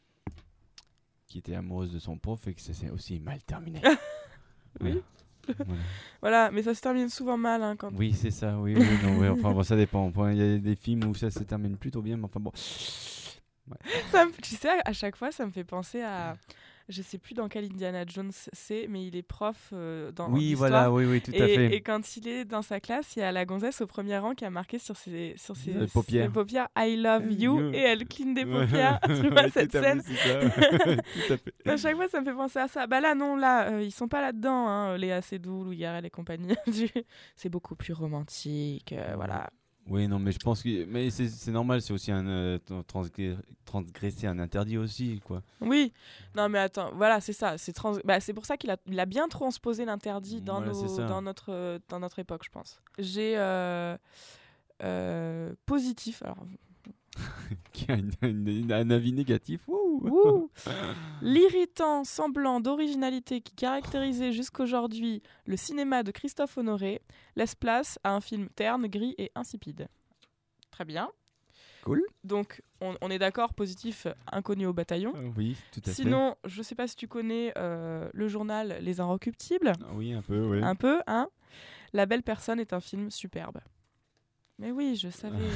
qui était amoureuse de son prof et que ça s'est aussi mal terminé. Oui. Voilà, mais ça se termine souvent mal. Hein, quand... Oui, c'est ça, oui, enfin, bon, ça dépend. Il y a des films où ça se termine plutôt bien, mais enfin bon... Ouais. Tu sais, à chaque fois, ça me fait penser à... Je sais plus dans quel Indiana Jones c'est, mais il est prof dans oui, l'histoire. voilà, oui, tout à fait. Et quand il est dans sa classe, il y a la gonzesse au premier rang qui a marqué sur ses paupières I love you, et elle cligne des paupières. Tu vois cette scène. Tout à fait. À chaque fois, ça me fait penser à ça. Bah là, non, ils sont pas là-dedans, hein, Léa Seydoux, Louis Garrel et compagnie. C'est beaucoup plus romantique, voilà. Oui, non, mais je pense que c'est normal, c'est aussi transgresser un interdit aussi, quoi. Oui, non, mais attends, voilà, c'est ça. C'est pour ça qu'il a bien transposé l'interdit dans notre époque, je pense. J'ai positif, alors. Qui a un avis négatif. Wouh. L'irritant semblant d'originalité qui caractérisait jusqu'aujourd'hui le cinéma de Christophe Honoré laisse place à un film terne, gris et insipide. Très bien. Cool. Donc, on est d'accord, positif, inconnu au bataillon. Oui, tout à fait. Sinon, je sais pas si tu connais le journal Les Inrecuptibles. Oui, un peu, oui. Un peu, hein. La Belle Personne est un film superbe. Mais oui, je savais.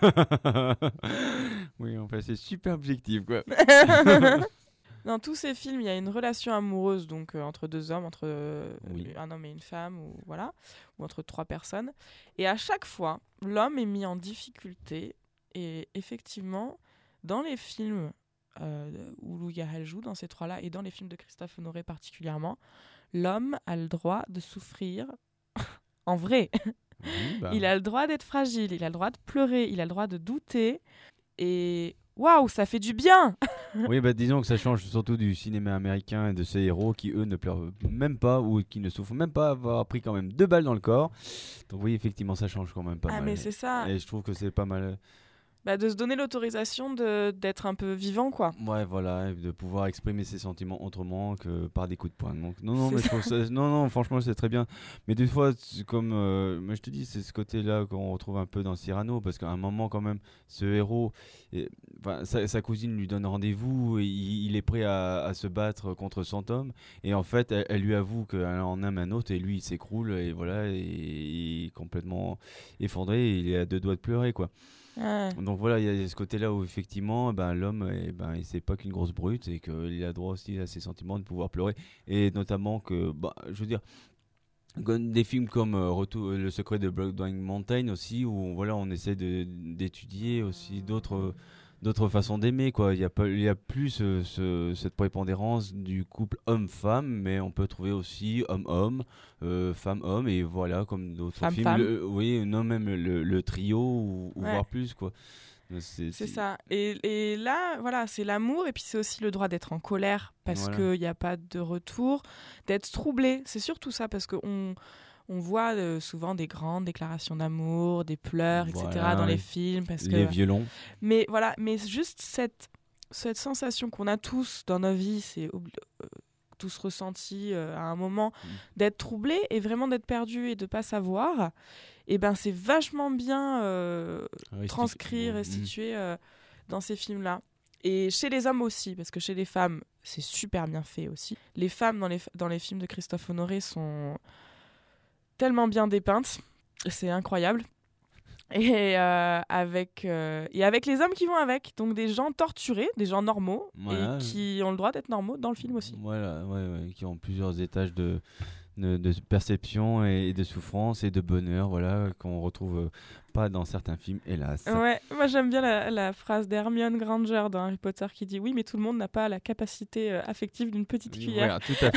Oui, enfin, c'est super objectif, quoi. Dans tous ces films, il y a une relation amoureuse, donc entre 2 hommes, entre un homme et une femme, ou entre 3 personnes. Et à chaque fois, l'homme est mis en difficulté. Et effectivement, dans les films où Louis Garrel joue, dans ces 3-là, et dans les films de Christophe Honoré particulièrement, l'homme a le droit de souffrir, en vrai, Il a le droit d'être fragile, il a le droit de pleurer, il a le droit de douter. Et waouh, ça fait du bien. Oui, disons que ça change surtout du cinéma américain et de ces héros qui, eux, ne pleurent même pas ou qui ne souffrent même pas avoir pris quand même 2 balles dans le corps. Donc oui, effectivement, ça change quand même pas mal. Ah, mais c'est ça. Et je trouve que c'est pas mal... de se donner l'autorisation d'être un peu vivant, quoi. Ouais, voilà, et de pouvoir exprimer ses sentiments autrement que par des coups de poing. Donc non, mais je trouve ça, non, franchement, c'est très bien. Mais des fois, comme moi je te dis, c'est ce côté-là qu'on retrouve un peu dans Cyrano, parce qu'à un moment quand même, ce héros, sa cousine lui donne rendez-vous, et il est prêt à se battre contre 100 hommes, et en fait, elle lui avoue qu'elle en aime un autre, et lui, il s'écroule, et voilà, et il est complètement effondré, et il est à 2 doigts de pleurer, quoi. Ouais. Donc voilà, il y a ce côté-là où effectivement l'homme c'est pas qu'une grosse brute et qu'il a droit aussi à ses sentiments de pouvoir pleurer, et notamment que je veux dire des films comme Le secret de Brokeback Mountain aussi, où voilà, on essaie d'étudier aussi d'autres façons d'aimer, quoi. Il y a plus cette prépondérance du couple homme-femme, mais on peut trouver aussi homme-homme, femme-homme, et voilà, comme d'autres films. Oui, non, même le trio ou voire plus, quoi. C'est ça. Et là, voilà, c'est l'amour, et puis c'est aussi le droit d'être en colère, parce qu'il n'y a pas de retour, d'être troublé. C'est surtout ça, parce qu'on voit souvent des grandes déclarations d'amour, des pleurs, etc. dans les films. Les violons. Mais voilà, mais juste cette sensation qu'on a tous dans nos vies, c'est tous ressentis à un moment, d'être troublé et vraiment d'être perdu et de ne pas savoir. Et c'est vachement bien transcrit, restitué dans ces films-là. Et chez les hommes aussi, parce que chez les femmes, c'est super bien fait aussi. Les femmes dans les films de Christophe Honoré sont tellement bien dépeintes, c'est incroyable. Et avec les hommes qui vont avec, donc des gens torturés, des gens normaux, et qui ont le droit d'être normaux dans le film aussi. Voilà, qui ont plusieurs étages de perception et de souffrance et de bonheur, voilà, qu'on retrouve pas dans certains films, hélas. Ouais, moi j'aime bien la phrase d'Hermione Granger dans Harry Potter qui dit « Oui, mais tout le monde n'a pas la capacité affective d'une petite cuillère. » Voilà, tout à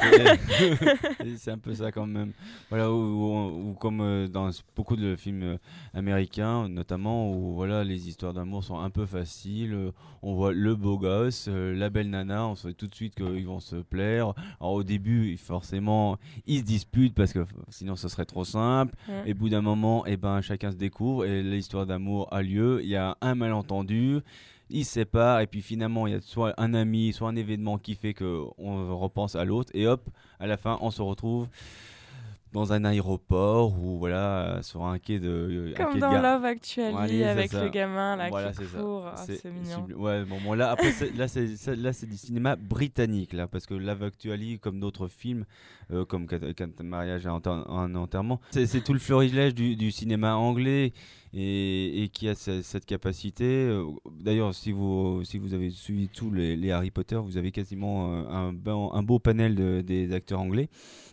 fait. C'est un peu ça quand même. Voilà, ou comme dans beaucoup de films américains, notamment, où voilà, les histoires d'amour sont un peu faciles. On voit le beau gosse, la belle nana, on sait tout de suite qu'ils vont se plaire. Alors au début, forcément, ils se disputent parce que sinon ce serait trop simple. Et au bout d'un moment, chacun se découvre et l'histoire d'amour a lieu. Il y a un malentendu, ils se séparent, et puis finalement il y a soit un ami, soit un événement qui fait qu'on repense à l'autre, et hop, à la fin on se retrouve dans un aéroport ou voilà, sur un quai de comme dans Love Actually, avec le gamin là, qui court. C'est mignon. Ouais, bon, là après c'est du cinéma britannique là, parce que Love Actually, comme d'autres films comme Quand mariage et un enterrement, c'est tout le florilège du cinéma anglais, et qui a cette capacité. D'ailleurs, si vous avez suivi tous les Harry Potter, vous avez quasiment un beau panel des acteurs anglais.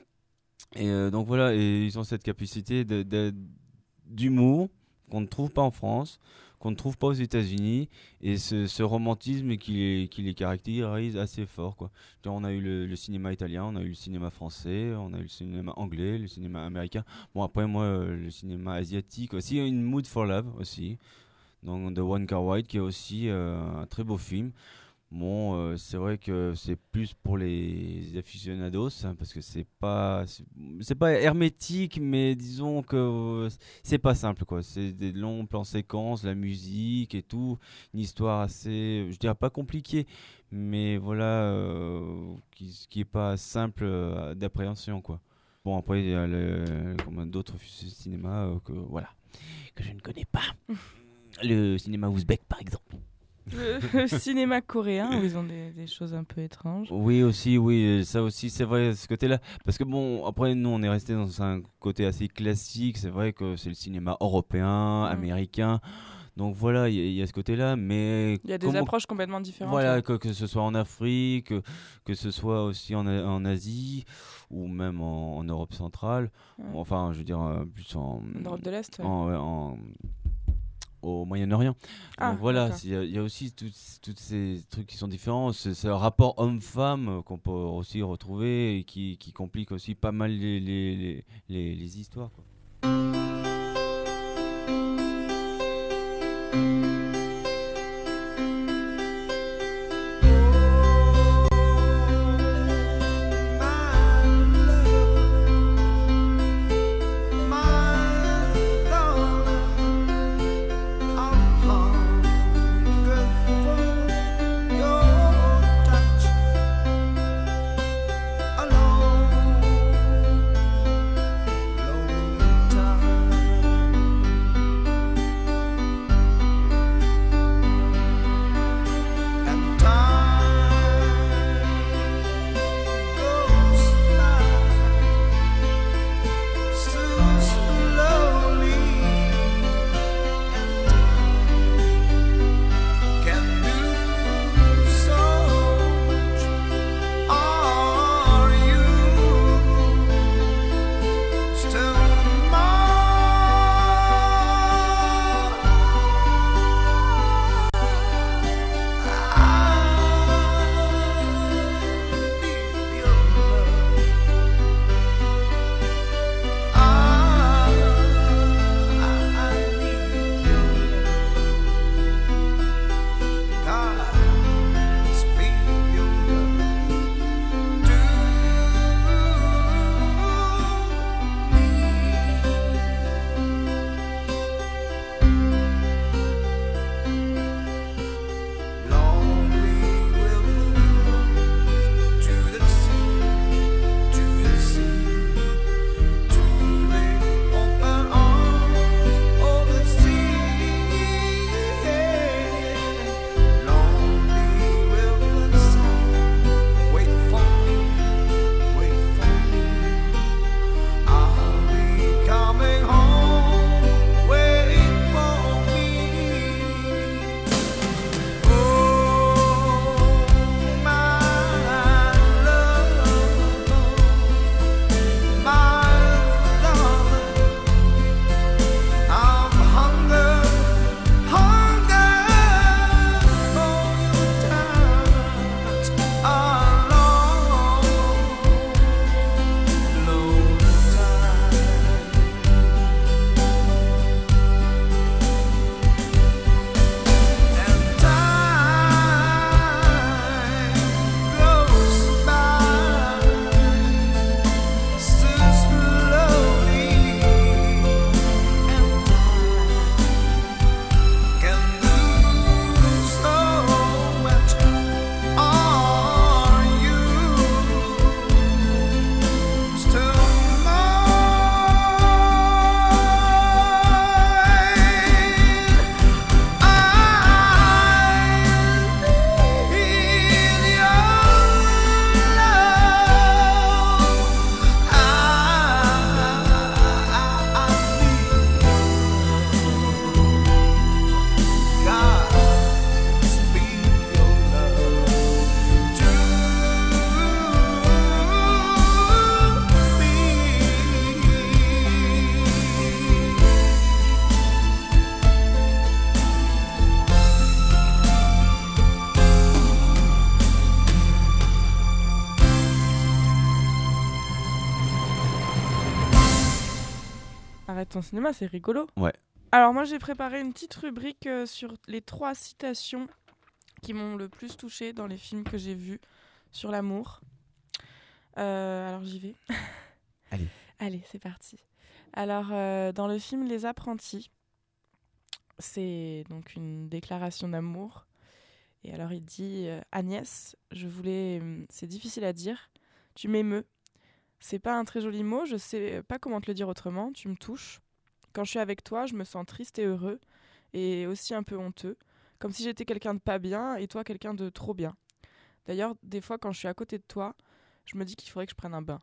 Et donc voilà, et ils ont cette capacité d'humour qu'on ne trouve pas en France, qu'on ne trouve pas aux États-Unis, et ce romantisme qui les caractérise assez fort, quoi. Genre, on a eu le cinéma italien, on a eu le cinéma français, on a eu le cinéma anglais, le cinéma américain. Bon, après moi, le cinéma asiatique aussi, une Mood for Love aussi, donc de Wong Kar-wai, qui est aussi un très beau film. Bon, c'est vrai que c'est plus pour les aficionados, parce que c'est pas hermétique, mais disons que c'est pas simple, quoi. C'est des longs plans séquences, la musique et tout, une histoire assez, je dirais pas compliquée, mais voilà, qui est pas simple d'appréhension, quoi. Bon, après il y a d'autres cinémas que je ne connais pas. Le cinéma ouzbek, par exemple. Le cinéma coréen, où ils ont des choses un peu étranges. Oui, aussi, ça aussi, c'est vrai, ce côté-là. Parce que bon, après, nous, on est resté dans un côté assez classique. C'est vrai que c'est le cinéma européen, américain. Donc voilà, il y a ce côté-là, mais... Il y a des approches complètement différentes. Voilà, que ce soit en Afrique, que ce soit aussi en Asie, ou même en Europe centrale. Ouais. Enfin, je veux dire, plus en Europe de l'Est, au Moyen-Orient. Donc voilà, il y a aussi tous ces trucs qui sont différents. C'est un rapport homme-femme qu'on peut aussi retrouver, et qui complique aussi pas mal les histoires, quoi. Arrête ton cinéma, c'est rigolo. Ouais. Alors moi j'ai préparé une petite rubrique sur les 3 citations qui m'ont le plus touchée dans les films que j'ai vus sur l'amour. Alors j'y vais. Allez, c'est parti. Alors dans le film Les Apprentis, c'est donc une déclaration d'amour. Et alors il dit Agnès, c'est difficile à dire, tu m'émeus. C'est pas un très joli mot, je sais pas comment te le dire autrement, tu me touches. Quand je suis avec toi, je me sens triste et heureux, et aussi un peu honteux, comme si j'étais quelqu'un de pas bien et toi quelqu'un de trop bien. D'ailleurs, des fois quand je suis à côté de toi, je me dis qu'il faudrait que je prenne un bain.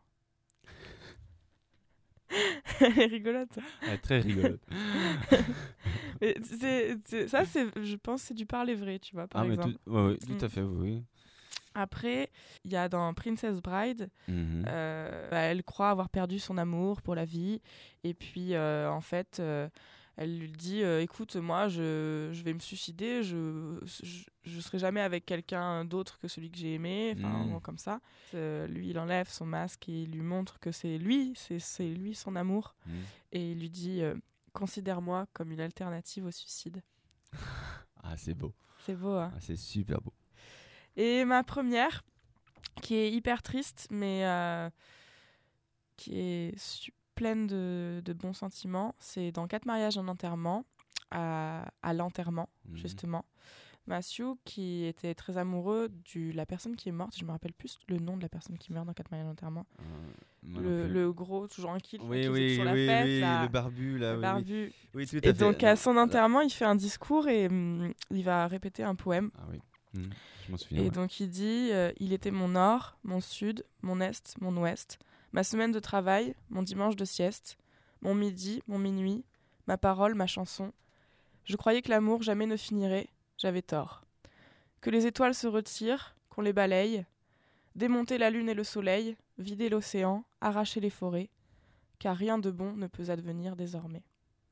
Elle est rigolote. Elle est très rigolote. Mais je pense que c'est du parler vrai, tu vois, par exemple. Tout à fait, oui. Après, il y a dans Princess Bride, elle croit avoir perdu son amour pour la vie. Et puis, en fait, elle lui dit écoute, moi, je vais me suicider. Je serai jamais avec quelqu'un d'autre que celui que j'ai aimé. Enfin, comme ça. Lui, il enlève son masque et il lui montre que c'est lui son amour. Et il lui dit considère-moi comme une alternative au suicide. Ah, c'est beau. C'est beau, hein. Ah, c'est super beau. Et ma première, qui est hyper triste, mais qui est pleine de bons sentiments, c'est dans 4 mariages, un enterrement, à l'enterrement, justement. Matthew, qui était très amoureux de la personne qui est morte, je me rappelle plus le nom de la personne qui meurt dans 4 mariages, un enterrement. Le gros, toujours un kilt, oui, sur la fête, là, le barbu. Là, le barbu. Oui, tout à et fait. Donc, à son enterrement, il fait un discours et il va répéter un poème. Ah oui. Je m'en souviens. Et donc il dit il était mon nord, mon sud, mon est, mon ouest, ma semaine de travail, mon dimanche de sieste, mon midi, mon minuit, ma parole, ma chanson. Je croyais que l'amour jamais ne finirait, j'avais tort. Que les étoiles se retirent, qu'on les balaye, démonter la lune et le soleil, vider l'océan, arracher les forêts, car rien de bon ne peut advenir désormais.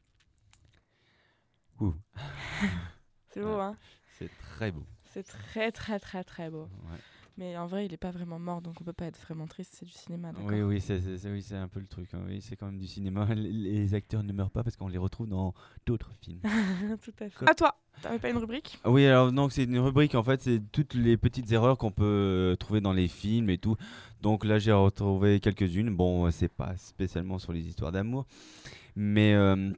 Ouh. C'est beau, hein? C'est très beau. C'est très très très très beau. Ouais. Mais en vrai, il est pas vraiment mort, donc on peut pas être vraiment triste, c'est du cinéma. D'accord. Oui, c'est un peu le truc. Hein. Oui, c'est quand même du cinéma. Les acteurs ne meurent pas parce qu'on les retrouve dans d'autres films. Tout à fait. À toi, t'avais pas une rubrique? Oui, alors donc c'est une rubrique, en fait, c'est toutes les petites erreurs qu'on peut trouver dans les films et tout. Donc là, j'ai retrouvé quelques-unes. Bon, c'est pas spécialement sur les histoires d'amour, mais...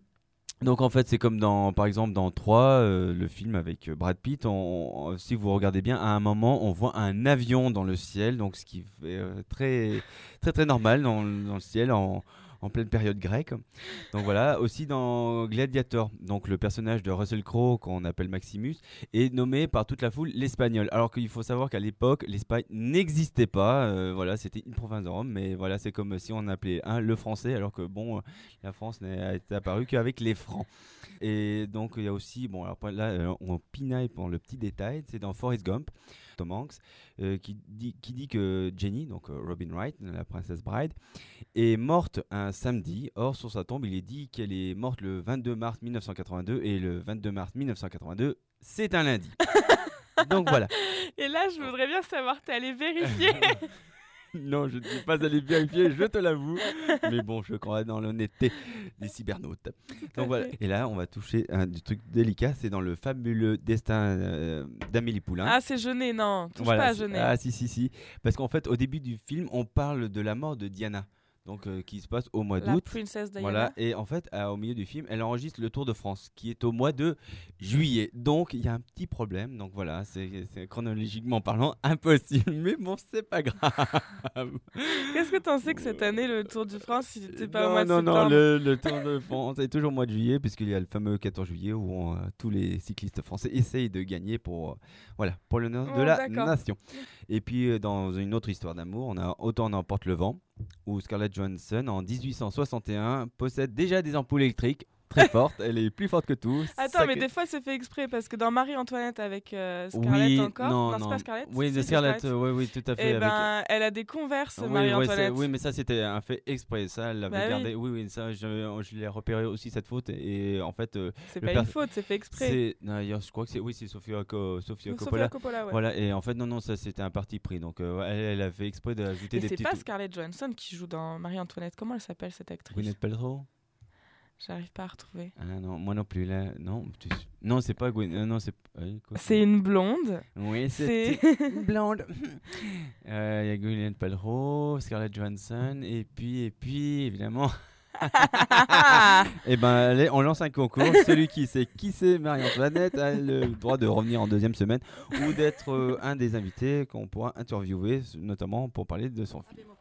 Donc en fait c'est comme par exemple dans 3, le film avec Brad Pitt, si vous regardez bien, à un moment on voit un avion dans le ciel, donc ce qui fait très très très normal dans le ciel en pleine période grecque. Donc voilà, aussi dans Gladiator, donc le personnage de Russell Crowe qu'on appelle Maximus est nommé par toute la foule l'Espagnol, alors qu'il faut savoir qu'à l'époque l'Espagne n'existait pas, voilà, c'était une province de Rome, mais voilà, c'est comme si on appelait le français, alors que bon, la France n'a été apparue qu'avec les francs. Et donc il y a aussi, bon alors là on pinaille pour le petit détail, c'est dans Forrest Gump, Tom Hanks, qui dit que Jenny, donc Robin Wright, la Princess Bride, est morte un samedi. Or, sur sa tombe, il est dit qu'elle est morte le 22 mars 1982 et le 22 mars 1982, c'est un lundi. Donc voilà. Et là, je voudrais bien savoir, t'es allé vérifier? Non, je ne suis pas allé vérifier, je te l'avoue. Mais bon, je crois dans l'honnêteté des cybernautes. Donc voilà. Et là, on va toucher du truc délicat. C'est dans le fabuleux destin d'Amélie Poulain. Ah, c'est Jeunet, non. Touche voilà, pas à Jeunet. Ah, si. Parce qu'en fait, au début du film, on parle de la mort de Diana. Donc, qui se passe au mois d'août. La Princess Diana. Voilà. Et en fait, au milieu du film, elle enregistre le Tour de France, qui est au mois de juillet. Donc, il y a un petit problème. Donc voilà, c'est chronologiquement parlant impossible. Mais bon, c'est pas grave. Qu'est-ce que t'en sais que cette année, le Tour de France, c'était pas au mois de septembre? Non, le Tour de France est toujours au mois de juillet, puisqu'il y a le fameux 14 juillet où tous les cyclistes français essayent de gagner pour l'honneur de la nation. Et puis, dans une autre histoire d'amour, on a Autant en emporte le vent, où Scarlett Johansson, en 1861, possède déjà des ampoules électriques très forte, elle est plus forte que tout. Attends, mais des fois c'est fait exprès parce que dans Marie-Antoinette avec Scarlett encore, non c'est pas Scarlett. Oui, de Scarlett, oui, tout à fait. Et elle a des Converse, Marie-Antoinette. Oui, mais ça c'était un fait exprès, ça, elle l'avait gardé. Oui, ça, je l'ai repéré aussi cette faute et en fait. C'est pas une faute, c'est fait exprès. D'ailleurs, je crois que c'est Sofia Coppola. Sofia Coppola, ouais. Voilà, et en fait non, ça c'était un parti pris, donc elle a fait exprès d'ajouter des petits. Mais c'est pas Scarlett Johansson qui joue dans Marie-Antoinette. Comment elle s'appelle cette actrice? Gwyneth Paltrow. J'arrive pas à retrouver. Ah non, moi non plus là. Non, c'est pas Gwen. Non, c'est. C'est une blonde. Oui, c'est une blonde. Il y a Gwyneth Paltrow, Scarlett Johansson, et puis évidemment. Et ben, allez, on lance un concours. Celui qui sait qui c'est Marie-Antoinette a le droit de revenir en deuxième semaine ou d'être un des invités qu'on pourra interviewer, notamment pour parler de son film.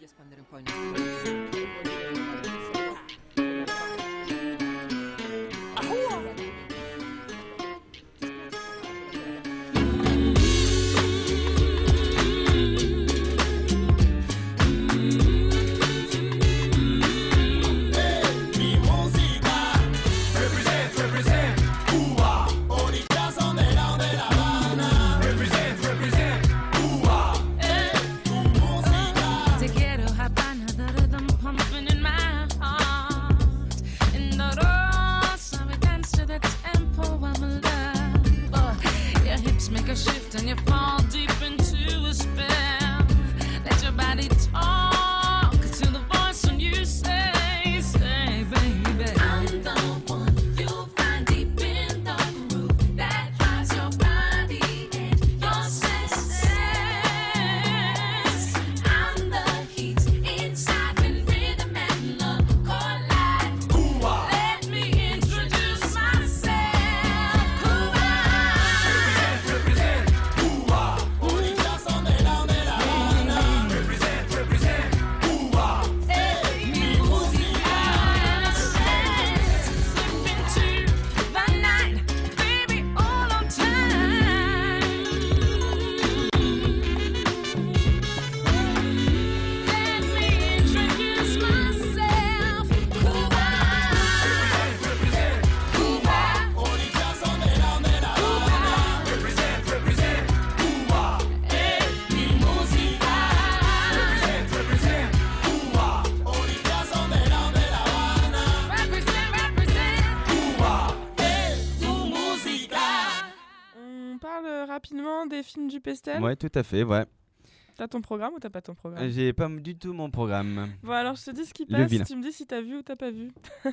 Rapidement des films du Pestel. Ouais, tout à fait, ouais. T'as ton programme ou t'as pas ton programme? J'ai pas du tout mon programme. Bon, alors je te dis ce qui passe, tu me dis si t'as vu ou t'as pas vu.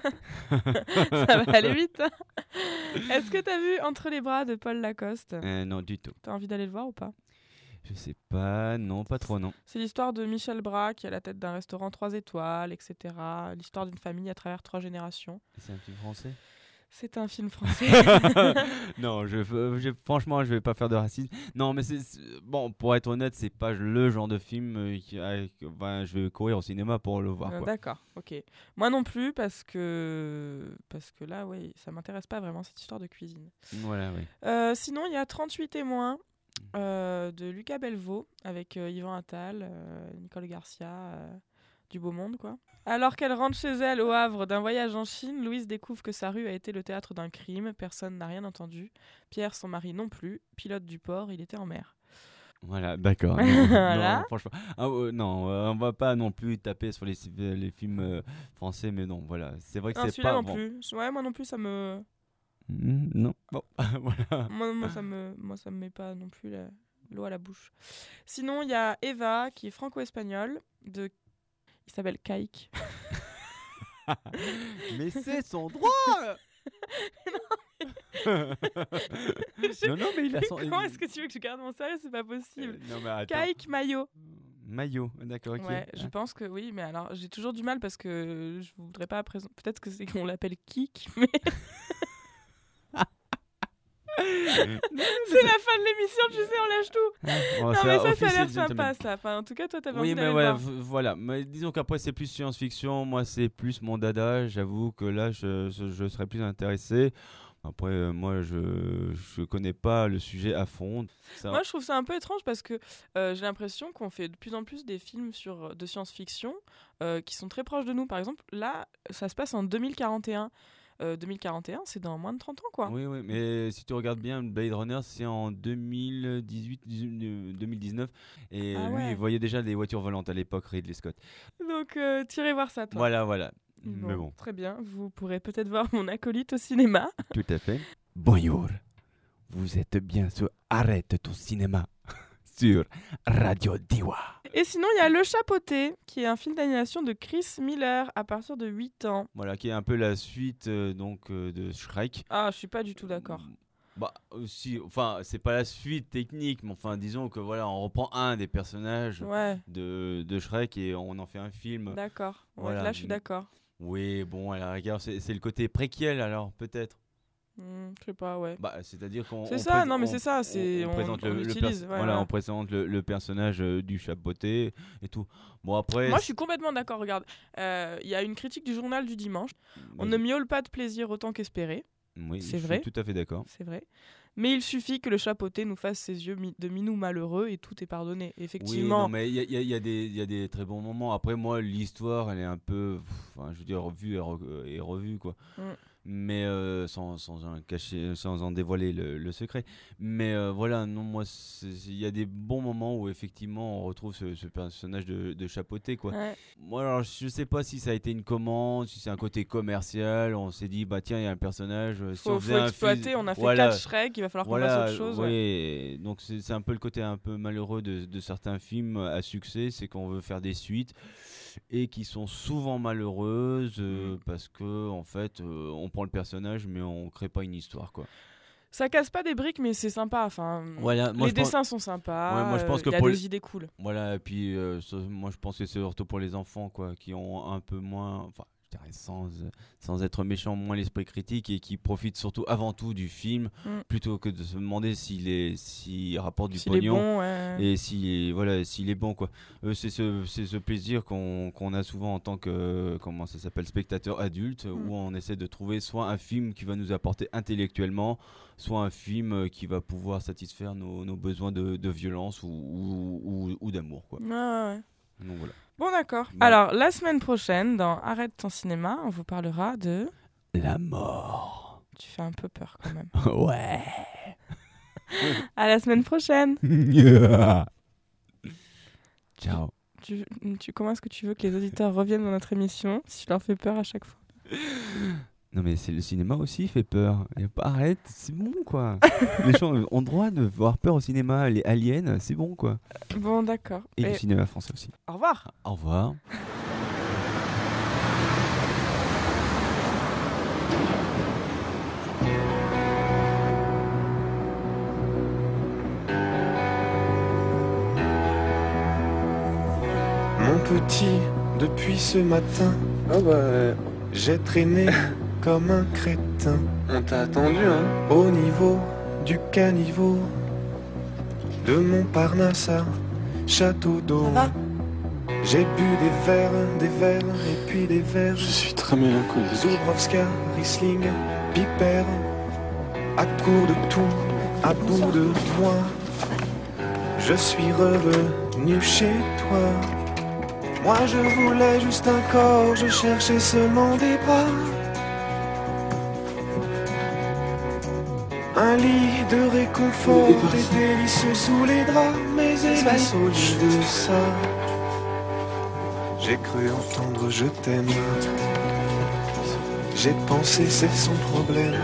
Ça va aller vite. Est-ce que t'as vu Entre les bras de Paul Lacoste? Non, du tout. T'as envie d'aller le voir ou pas? Je sais pas, non, pas trop, non. C'est l'histoire de Michel Bras qui est à la tête d'un restaurant 3 étoiles, etc. L'histoire d'une famille à travers 3 générations. C'est un film français? C'est un film français. Non, franchement, je vais pas faire de racisme. Non, mais bon, pour être honnête, c'est pas le genre de film je vais courir au cinéma pour le voir. D'accord, ok. Moi non plus, parce que là, ouais, ça m'intéresse pas vraiment cette histoire de cuisine. Voilà, oui. Sinon, il y a 38 témoins de Lucas Belvaux avec Yvan Attal, Nicole Garcia. Du beau monde, quoi. Alors qu'elle rentre chez elle au Havre d'un voyage en Chine, Louise découvre que sa rue a été le théâtre d'un crime. Personne n'a rien entendu. Pierre, son mari non plus. Pilote du port, il était en mer. Voilà, d'accord. Voilà. Non, franchement. On va pas non plus taper sur les films français, mais non, voilà. C'est vrai que c'est pas non bon. Plus. Ouais, moi non plus, ça me... non, bon, voilà. Moi, ça me met pas non plus l'eau à la bouche. Sinon, il y a Eva, qui est franco-espagnole, il s'appelle Kaïk. Mais c'est son droit. Non, mais il a son... Comment est-ce que tu veux que je garde mon sérieux? C'est pas possible. Non, mais attends. Kaïk Mayo. Maillot, d'accord, ok. Ouais, je pense que oui, mais alors j'ai toujours du mal parce que je voudrais pas peut-être que c'est qu'on l'appelle Kik, mais... C'est la fin de l'émission, tu sais, on lâche tout. Bon, non, mais ça a l'air sympa, ça. Enfin, en tout cas, toi, t'avais envie d'aller voir. Voilà. Mais disons qu'après, c'est plus science-fiction. Moi, c'est plus mon dada. J'avoue que là, je serais plus intéressé. Après, moi, je connais pas le sujet à fond. Moi, je trouve ça un peu étrange parce que j'ai l'impression qu'on fait de plus en plus des films de science-fiction qui sont très proches de nous. Par exemple, là, ça se passe en 2041. 2041, c'est dans moins de 30 ans, quoi. Oui, mais si tu regardes bien, Blade Runner, c'est en 2019. Et lui, il voyait déjà des voitures volantes à l'époque, Ridley Scott. Donc, tu irais voir ça, toi. Voilà. Bon, mais bon. Très bien, vous pourrez peut-être voir mon acolyte au cinéma. Tout à fait. Bonjour, vous êtes bien sur Arrête ton cinéma sur Radio Diwa. Et sinon, il y a Le Chapeauté, qui est un film d'animation de Chris Miller à partir de 8 ans. Voilà, qui est un peu la suite de Shrek. Ah, je suis pas du tout d'accord. Bah aussi, enfin c'est pas la suite technique, mais enfin disons que voilà, on reprend un des personnages de Shrek et on en fait un film. D'accord. Voilà. Là je suis d'accord. Oui, bon, à la rigueur, c'est le côté préquel alors peut-être. Je sais pas, ouais. Bah c'est-à-dire qu'on. C'est ça, non mais c'est ça, c'est on présente on présente le personnage du Chapeauté et tout. Bon après. Moi je suis complètement d'accord. Regarde, il y a une critique du journal du dimanche. On ne miaule pas de plaisir autant qu'espéré. Oui, c'est vrai. Je suis tout à fait d'accord. C'est vrai. Mais il suffit que le Chapeauté nous fasse ses yeux de minou malheureux et tout est pardonné. Effectivement. Oui, non, mais il y a des très bons moments. Après, moi, l'histoire, elle est un peu, je veux dire, revue et revue, quoi. Mais sans en dévoiler le secret. Mais voilà, non, moi, il y a des bons moments où effectivement on retrouve ce personnage de Chapeauté, quoi. Ouais. Moi, alors, je sais pas si ça a été une commande, si c'est un côté commercial. On s'est dit, bah tiens, il y a un personnage. Faut exploiter. On a fait 4 Shrek, il va falloir qu'on fasse autre chose. Ouais. Donc c'est un peu le côté un peu malheureux de certains films à succès, c'est qu'on veut faire des suites et qui sont souvent malheureuses parce que en fait on prend le personnage mais on crée pas une histoire, quoi. Ça casse pas des briques mais c'est sympa, enfin voilà, les dessins sont sympas, moi, je pense que il y a des idées cool. Voilà, et puis moi je pense que c'est surtout pour les enfants, quoi, qui ont un peu moins, enfin je dirais sans être méchant, moins l'esprit critique et qui profitent surtout avant tout du film plutôt que de se demander s'il rapporte du pognon est bon, ouais. Et s'il est bon, quoi. C'est ce plaisir qu'on a souvent en tant que spectateur adulte où on essaie de trouver soit un film qui va nous apporter intellectuellement, soit un film qui va pouvoir satisfaire nos besoins de violence ou d'amour, quoi. Ouais. Donc voilà. Bon d'accord. Bon. Alors la semaine prochaine dans Arrête ton cinéma, on vous parlera de la mort. Tu fais un peu peur quand même. Ouais. À la semaine prochaine. Ciao. Comment est-ce que tu veux que les auditeurs reviennent dans notre émission si je leur fais peur à chaque fois? Non mais c'est le cinéma aussi, il fait peur. Et arrête, c'est bon, quoi. Les gens ont le droit de voir peur au cinéma. Les aliens, c'est bon, quoi. Bon, d'accord. Et le cinéma français aussi. Au revoir. Au revoir. Mon petit, depuis ce matin, j'ai traîné comme un crétin. On t'a attendu, hein. Au niveau du caniveau de Montparnasse à Château d'Eau. J'ai bu des verres et puis des verres. Je suis très mélancolique. Zubrowska, Riesling, Piper, à court de tout, à bout de moi. Je suis revenu chez toi. Moi je voulais juste un corps, je cherchais seulement des bras. Un lit de réconfort et délicieux sous les draps. Mais hélas, au lieu de ça, j'ai cru entendre je t'aime. J'ai pensé c'est son problème.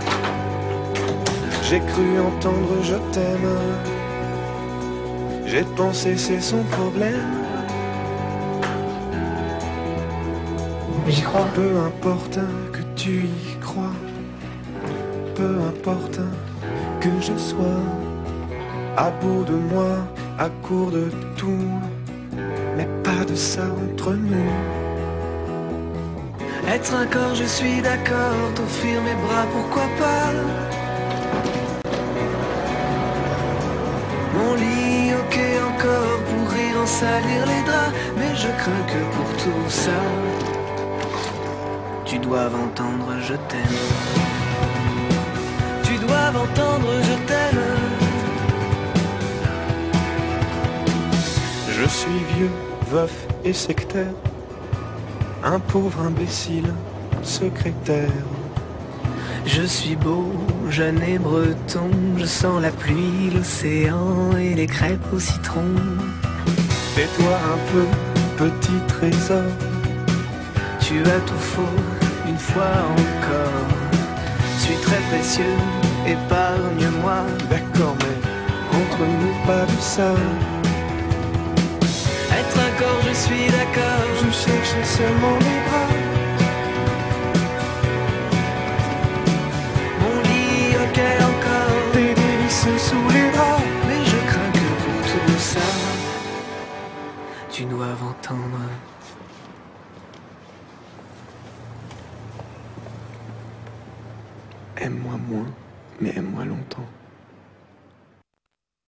J'ai cru entendre je t'aime. J'ai pensé c'est son problème. J'y crois. Peu importe que tu y crois. Peu importe que je sois à bout de moi, à court de tout, mais pas de ça entre nous. Être un corps, je suis d'accord, t'offrir mes bras, pourquoi pas. Mon lit, ok encore, pour rire en salir les draps, mais je crains que pour tout ça, tu doives entendre je t'aime. Tu dois entendre je t'aime. Je suis vieux, veuf et sectaire, un pauvre imbécile, secrétaire. Je suis beau, jeune et breton, je sens la pluie, l'océan et les crêpes au citron. Tais-toi un peu, petit trésor, tu as tout faux, une fois encore. Je suis très précieux, épargne-moi. D'accord, mais entre nous, pas de ça. Être un corps, je suis d'accord. Je cherchais seulement les bras. Mon lit, ok encore. Des délices sous les bras. Mais je crains que pour tout ça, tu doives entendre. Aime-moi moins, mais aime-moi longtemps.